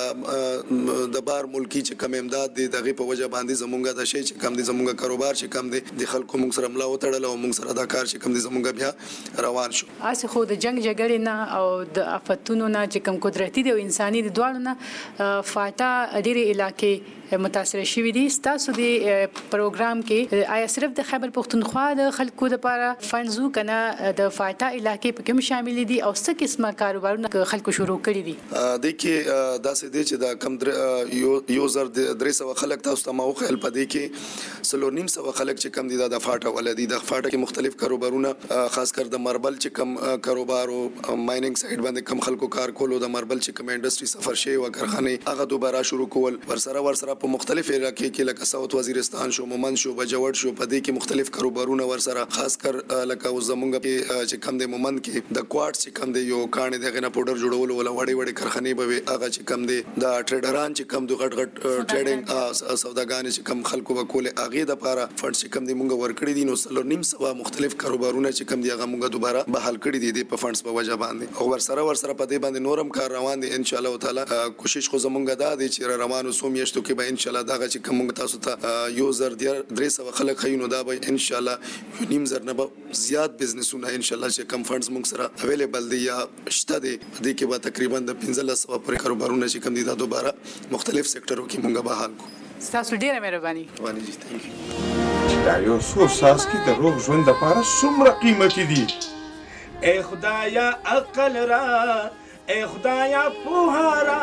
د بار ملکی چې کم امداد دی دغه په وجه باندې زمونږ د شي چې کم دی زمونږ کاروبار چې کم دی د خلکو مونږ سره ملا وتړل او مونږ سره دا کار چې کم دی زمونږ بیا روان شو. اسه خو د جنگ جګړې نه او د آفتونو نه چې کم قدرتي دی او انساني د دواړو نه فاټا ډېری علاقې متاثر شوی دي. تاسو د پروګرام کې آیا صرف د خیبر پختونخوا د خلکو لپاره فندزو کنه د فاټا علاقې په کوم شامل دي او څه قسمه کاروبارونه خلکو شروع کړی دي؟ د کې داسې دي چې دا کم یو زر 300 خلک تاسو ته مو خل پدې کې 300 خلک چې کم دي د فاټا ولدي د فاټا کې مختلف کاروبارونه خاص کر د ماربل چې کم کاروبار او مایننګ سایډ باندې کم خلکو کار کولو د ماربل چې کم انډستری سفر شي او کارخانه هغه دوباره شروع کول ورسره په مختلف علاقې کې لکه ساوث وزیرستان شو مومند شو بجوړ شو په دې کې مختلف کاروبارونه ورسره خاص کر لکه زمونږ کې چې کم د مومند کې د کوارټ چې کم د یو کانې دغه نه پاوډر جوړولو ولا وړي کارخانه به هغه چې کم د ټریډران چې کم د غټ ټریډینګ سوداګان چې کم خلکو وکول هغه د لپاره فند چې کم د مونږ ورکړي دي نو 300 مختلف کاروبارونه چې کم دی هغه مونږ دوباره بحال کړي دي په فندز په وجه باندې او ورسره په دې باندې نورم کار روان دي ان شاء الله تعالی. کوشش خو زمونږ دا دي چې روانو سو میاشتو کې به ان شاء الله دغه چې کوم تاسو ته یو زر 300 خلک خینو دا به ان شاء الله نیم زر نه به زیات بزنسونه ان شاء الله چې کم فندز موږ سره اویلیبل دي یا شته دي د کې به تقریبا د 1500 پر کاروبارونه چې کم دي دا دوباره مختلف سېکټرو کې موږ به حل کوو. تاسو ډیره مهرباني. وانه جی ثانک یو. دا یو څو ساس کې د روغ ژوند لپاره څومره قیمتي دي. ای خدایا عقل را ای خدایا پوهارا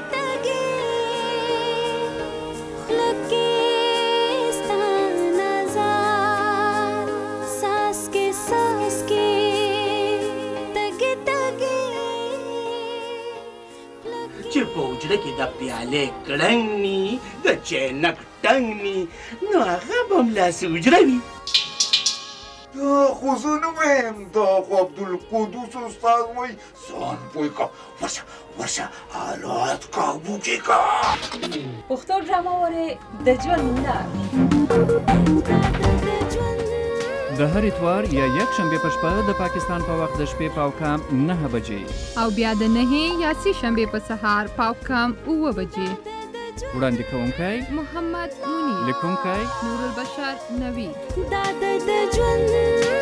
چې په وجره کې د پیالې کړنګ ني د چینک ټنګ ني نو هغه به ملاسې وجره وي. دا خو زه نه وایم دا خو عبدالقدوس استاد وایي ځان پوه که ورشه حالات کابو کې که. پښتو ډرامه وارې د ژوند د هر اتوار یا یک شنبه په شپه د پاکستان په وخت د شپې پاوکام 9 بجې او بیا د 9 یا سی شنبه په سهار پاوکام 9 بجې. وړاندې کوونکی محمد منیر، لیکونکی نور البشر نوید. دا د ژوند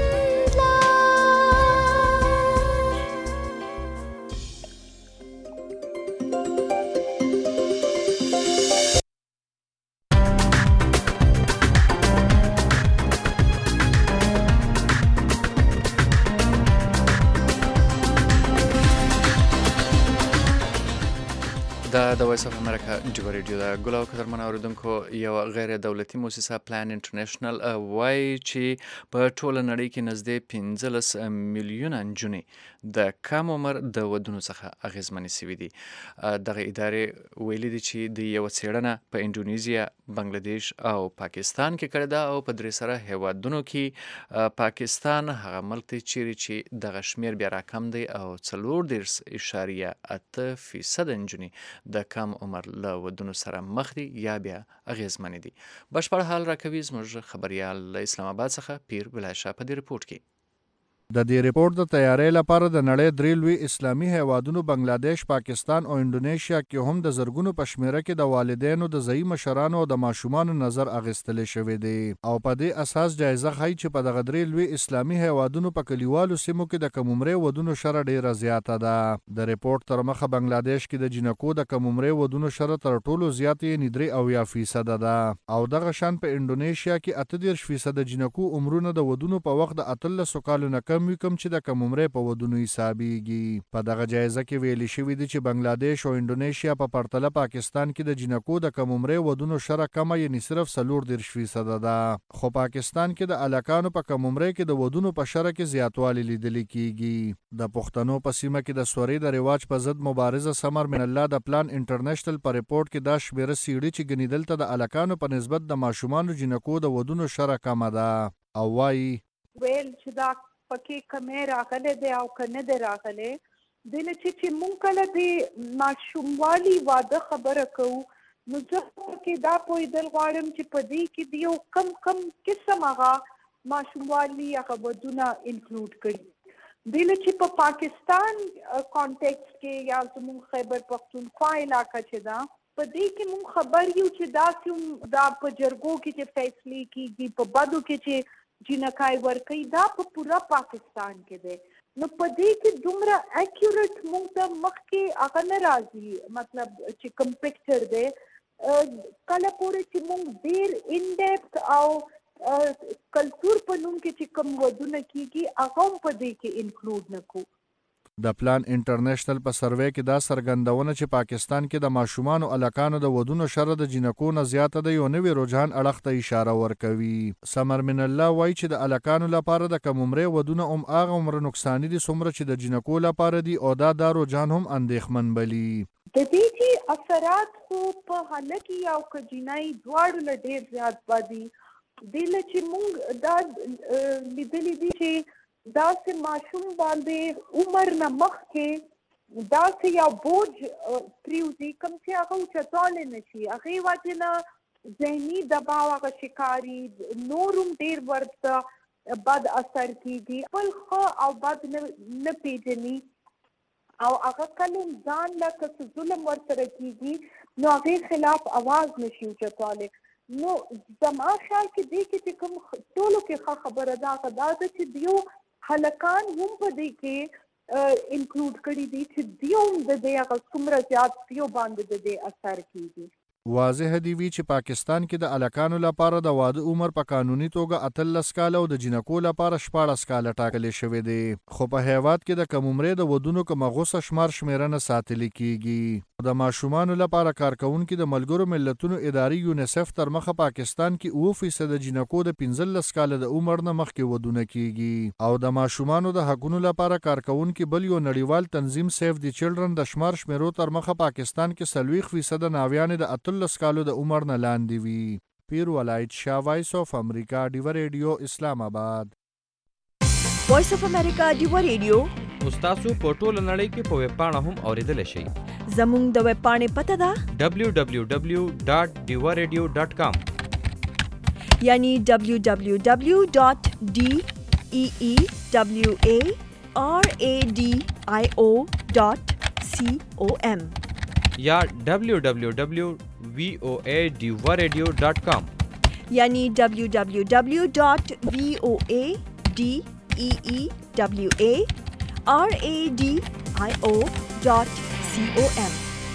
د وایس اف امریکا ډیو ریډیو دا ګل او قدرمن اوریدونکو یو غیر دولتي مؤسسه پلان انټرنیشنل وایي چې په ټوله نړۍ کې نږدې 15 میلیونه نجونې د کم عمر د ودونو څخه اغیزمنې شوي دي. دغه ادارې ویلي دي چې د یو څېړنه په انډونیزیا، بنگلاديش او پاکستان کې کړې ده او په درې سره هیوادونو کې پاکستان هغه ملک دی چې دغه شمیر بیا راکم دی او 4.8% نجونې د کم عمر له ودونو سره مخ دي یا بیا اغیزمنې دي. بشپړ حال راکوي زموږ خبريال له اسلام آباد څخه پیر بلاشا په دې رپورټ کې. د دې ریپورت د تیاری لپاره د نړۍ درې لوی اسلامي هیوادونو بنگلاديش، پاکستان او انډونیشیا کې هم د زرګونو په شمیره کې د والدینو د ځایي مشرانو او د ماشومانو نظر اخیستل شوی دی او په دې اساس جایزه ښیي چې په دغه درې لوی اسلامي هیوادونو په کلیوالو سیمو کې د کم عمرۍ ودونو شره ډیره زیاته ده. د ریپورت تر مخه بنگلاديش کې د جنکو د کم عمرۍ ودونو شره تر ټولو زیات یې 93% ده او دغه شان په انډونیشیا کې 38% جنکو عمرونه د ودونو په وخت د 13 کالو نه کم چې د کم عمرۍ په ودونو حسابيږي. په دغه جایزه کې ویل شوی دی چې بنگلاديش او انډونیشیا په پرتله پاکستان کې د جنکو د کم عمرۍ ودونو شره کمه یعنی صرف 4% ده خو پاکستان کې د الکانو په کم عمرۍ کې د ودونو په شره کې زیاتوالی لیدل کیږي. د پښتنو په سیمه کې د سوري د رواج په ضد مبارزه سمر من الله د پلان انټرنیشنل په ریپورت کې دا شمیره سیړي چې ګنیدل ته د الکانو په نسبت د ماشومان جنکو د ودونو شره کمه ده او وايي ویل چې دا پکې کمې راغله دی او کنه دی راغله دله چې مونږ کله د ماشوموالي واده خبره کوو نو زه کې دا پوهېدل غواړم چې په دې کې د یو کم قسم هغه ماشوموالي هغه ودونه انکلوډ کړي دله چې په پاکستان کانټیکس کې یا زموږ خیبر پختونخوا علاقه چې دا په دې کې مونږ خبر یو چې دا په جرګو کې چې فیصلې کېږي په بدو کې چې جنکای ورکوي دا په پورا پاکستان کې دی نو په دې کې دومره اکیوریټ مونږ ته مخکې هغه نه راځي مطلب چې کوم پکچر دی کله پورې چې مونږ ډېر ان ډیپت او کلچر په نوم کې چې کوم ودونه کېږي هغه هم په دې کې انکلوډ نه کوو. د پلان انټرنیشنل په سروې کې دا څرګندونه چې پاکستان کې د ماشومان او الکانو د ودونو شره د جنکو نه زیاته د یو نوې رجحان اړخ ته اشاره ورکوي. سمر من الله وایي چې د الکانو لپاره د کم عمرۍ ودونه هم هغه عمر نقصاني دي څومره چې د جنکو لپاره دي او دا رجحان هم اندېښمن بلي. د دې چې اثرات خو په هلکي او کجینای دواړو له ډېر زیات بدي دله چې مونږ دا لیدلي دي چې داسې ماشوم باندې عمر نه مخکې داسې یو بوج پریوزي کوم چې هغه اوچتوالی نه شي هغې وجې نه ذهني دباو هغه شکاري نور هم ډېر ورته بد اثر کېږي خپل ښه او بد نه پېژني او هغه کله ځان له که څه ظلم ورسره کېږي نو هغې خلاف اواز نه شي اوچتوالی. نو زما خیال کې دې کې چې کوم ټولو کې ښه خبره ده هغه دا ده چې دیو هلکان هم په دې کې انکلوډ کړي دي چې دیو هم د دې هغه څومره زیات دیو باندې د دې اثر کېږي. واضح دی وی چې پاکستان کې د الکانو لپاره د واده عمر په قانوني توګه 13 کال او د جنکو لپاره 14 کال ټاکل شوی دی خو په هیواد کې د کم عمرۍ د ودونو کومه غوسه شمېره نه ساتل کیږي. د ماشومانو لپاره کارکونکو د ملګرو ملتونو ادارې یونیسف تر مخه پاکستان کې 9% د جنکو د 15 کال د عمر نه مخکې ودونه کیږي او د ماشومانو د حقوقو لپاره کارکونکو بل یو نړیوال تنظیم سیف دی چلډرن د شمیرو تر مخه پاکستان کې 40% ناویان د 13 کالو د عمر نه لاندې وي. پیر ولایت شاه وایس اف امریکا ډیو ریډیو اسلام آباد. وایس اف امریکا ډیو ریډیو تاسو په ټوله نړۍ کې په ویب پاڼه هم اوریدل شئ. زموږ د ویب پاڼې پته ده www.diwaradio.com یعنی www.deewaradio.com یا www.voadiwaradio.com یعنی www.voadiwaradio.com.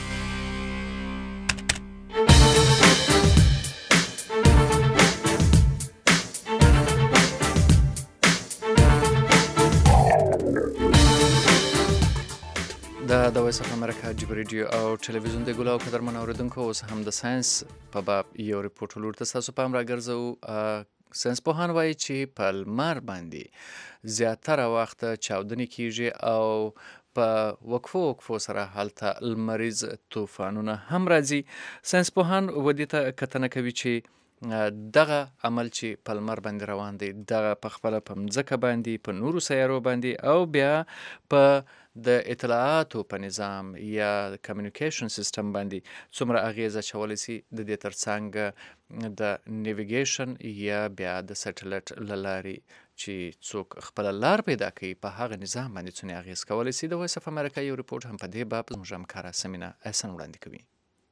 د وایس اف امریکا جیب ریډیو او ټلویزیون د ګلو قدرمن اوریدونکو اوس هم د ساينس په باب یو ریپورت ولورته تاسو پام راګرځو. ساينس پوهان وایي چې په لمر باندې زیاتره وخت چاودنې کیږي او په وقفو سره هلته لمریز طوفانونه هم راځي. ساینسپوهان ودې ته کتنه کوي چې دغه عمل چې په لمر باندې روان دی دغه په خپله په مځکه باندې په نورو سیارو باندې او بیا په د اطلاعاتو په نظام یا کمیونیکیشن سیستم باندې څومره اغیزه اچولی سي د دې ترڅنګ د نیویګیشن یا بیا د سټلایټ له لارې چې څوک خپله لار پیدا کوي په هغه نظام باندې څونه اغیز کولی سي. د وایس اف امریکا یو ریپورټ هم په دې باب زموږ همکاره سمینا احسن وړاندې کوي.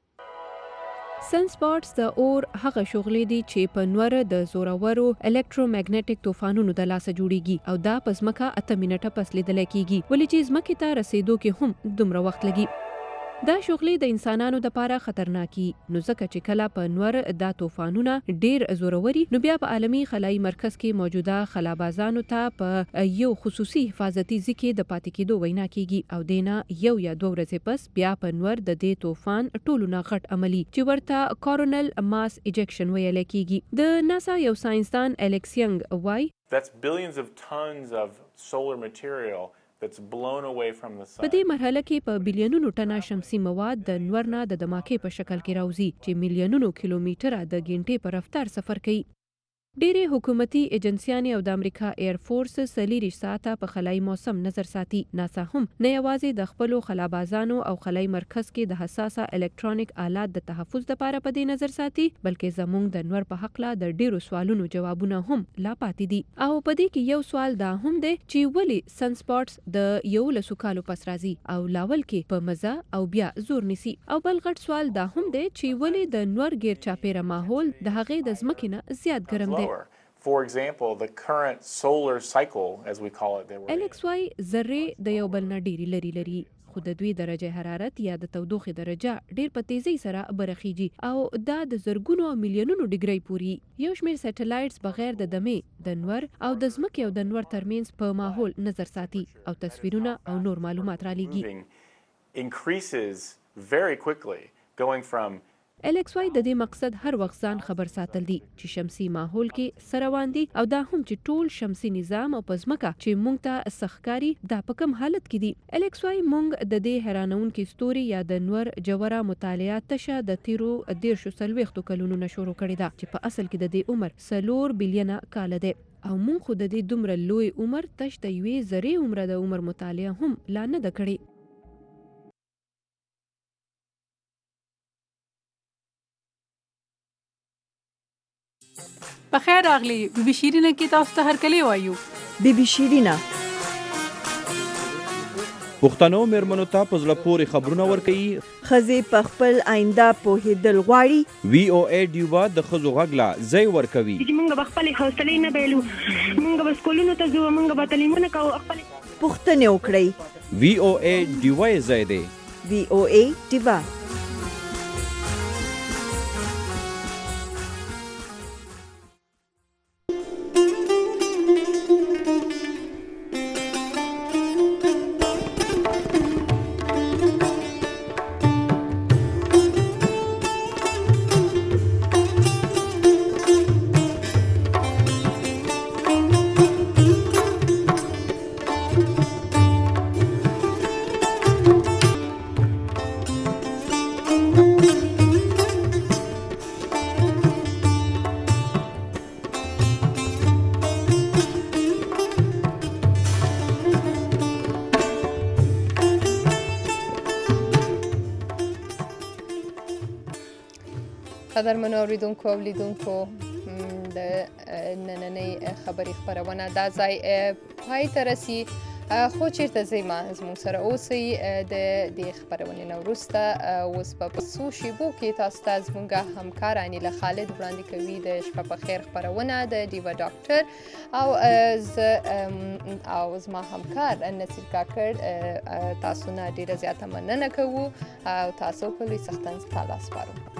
سنسپاټس د اور هغه شغلې دي چې په نور د زورورو الکترومګنیټک طوفانونو د لاسه جوړیږي او دا په ځمکه 8 منټه پس لیدل کیږي ولې چې ځمکې ته رسیدو کې هم دومره وخت لګي. دا شغلې د انسانانو لپاره خطرناکي نو ځکه چې کله په نور دا طوفانونه ډیر زوروري نو بیا په عالمي خلایي مرکز کې موجوده خلابازانو ته په یو خصوصي حفاظتي ځای کې د پاتې کېدو وینا کیږي او دینا یو یا 2 ورځې پس بیا په نور د دې طوفان ټولو نه غټ عملی چې ورته کورونل ماس ایجکشن ویل کیږي. د ناسا یو ساينسدان الیکس ینګ وای That's billions of tons of solar material that's blown away from the sun. په دې مرحله کې په بلیونونو ټنه شمسي مواد د نور نه د دماکې په شکل کې راوځي چې میلیونونو کیلومتره د غنټې په رفتار سفر کوي. ډېرې حکومتي ایجنسیانې او د امریکا ایر فورس 40 ساعته په خلایي موسم نظر ساتي. ناسا هم نه یوازې د خپلو خلابازانو او خلایي مرکز کې د حساسه الکترونیک آلات د تحفظ لپاره په دې نظر ساتي بلکې زموږ د نور په حق لا د ډېرو سوالونو جوابونه هم لا پاتې دي. او په دې کې یو سوال دا هم دی چې ولې سنسپاټس د 11 کالو پس راځي او لاول کې په مزه او بیا زور نیسي. او بل غټ سوال دا هم دی چې ولې د نور غیر چاپیره ماحول د هغې د ځمکې نه زیات ګرم دی. For example, the current solar cycle, as we call it, Alex وای ذرې د یو بل نه ډېرې لري خو د دوی درجه حرارت یا د تودوخې درجه ډېر په تیزی سره برخیږي او دا د زرګونو او میلیونونو ډیګري پوري. یو شمېر سټلایټس بغیر د دمې د نور او د ځمکې او د نور ترمنځ په ماحول نظر ساتي او تصویرونه او نور معلومات را لېږي. increases very quickly going from الیکس وای د دې مقصد هر وخت ځان خبر ساتل دي چې شمسي ماحول کې سره روان دي او دا هم چې ټول شمسي نظام او پزمکه چې مونږ ته سخکاری دا په کوم حالت کې دي. الیکس وای مونږ د دې حیرانونکو ستوري یا د نور جوړه مطالعات تشه د تیرو 13 کلونو نه شروع کړې ده چې په اصل کې د دې عمر 4 بلین کال دی او مونږ خو د دې دومره لوی عمر تش د یوې ذرې عمر د عمر مطالعه هم لا نه ده کړې. بخیر راغلی بیبي شیرینه کې تاسو ته هرکلی وایو. بیبي شیرینه پښتنو میرمنو ته په زړه پورې خبرونه ورکوي. ښځې په خپل آینده پوهېدل غواړي. VOA ډیوبا د ښځو غږ لا ځای ورکوي. چې موږ به خپلې حوصلې نه بایلو، موږ به سکولونو ته ځو، موږ به تعلیمونه کوو، خپلې پوښتنې وکړئ. VOA ډیوا یې ځای دی. VOA ډیوا قدرمنو اوریدونکو او لیدونکو د نننۍ خبري خپرونه دا ځای پای ته رسي خو چیرته ځئ ما زموږ سره اوسئ د دې خپرونې نه وروسته اوس په څو شیبو کې تاسو ته زموږ همکار انیله خالد وړاندې کوي د شپه په خیر خپرونه د ډیوا ډاکټر او زما همکار نصیر کاکړ تاسو نه ډیره زیاته مننه کوو او تاسو په لوی سختن ته لاس سپارو.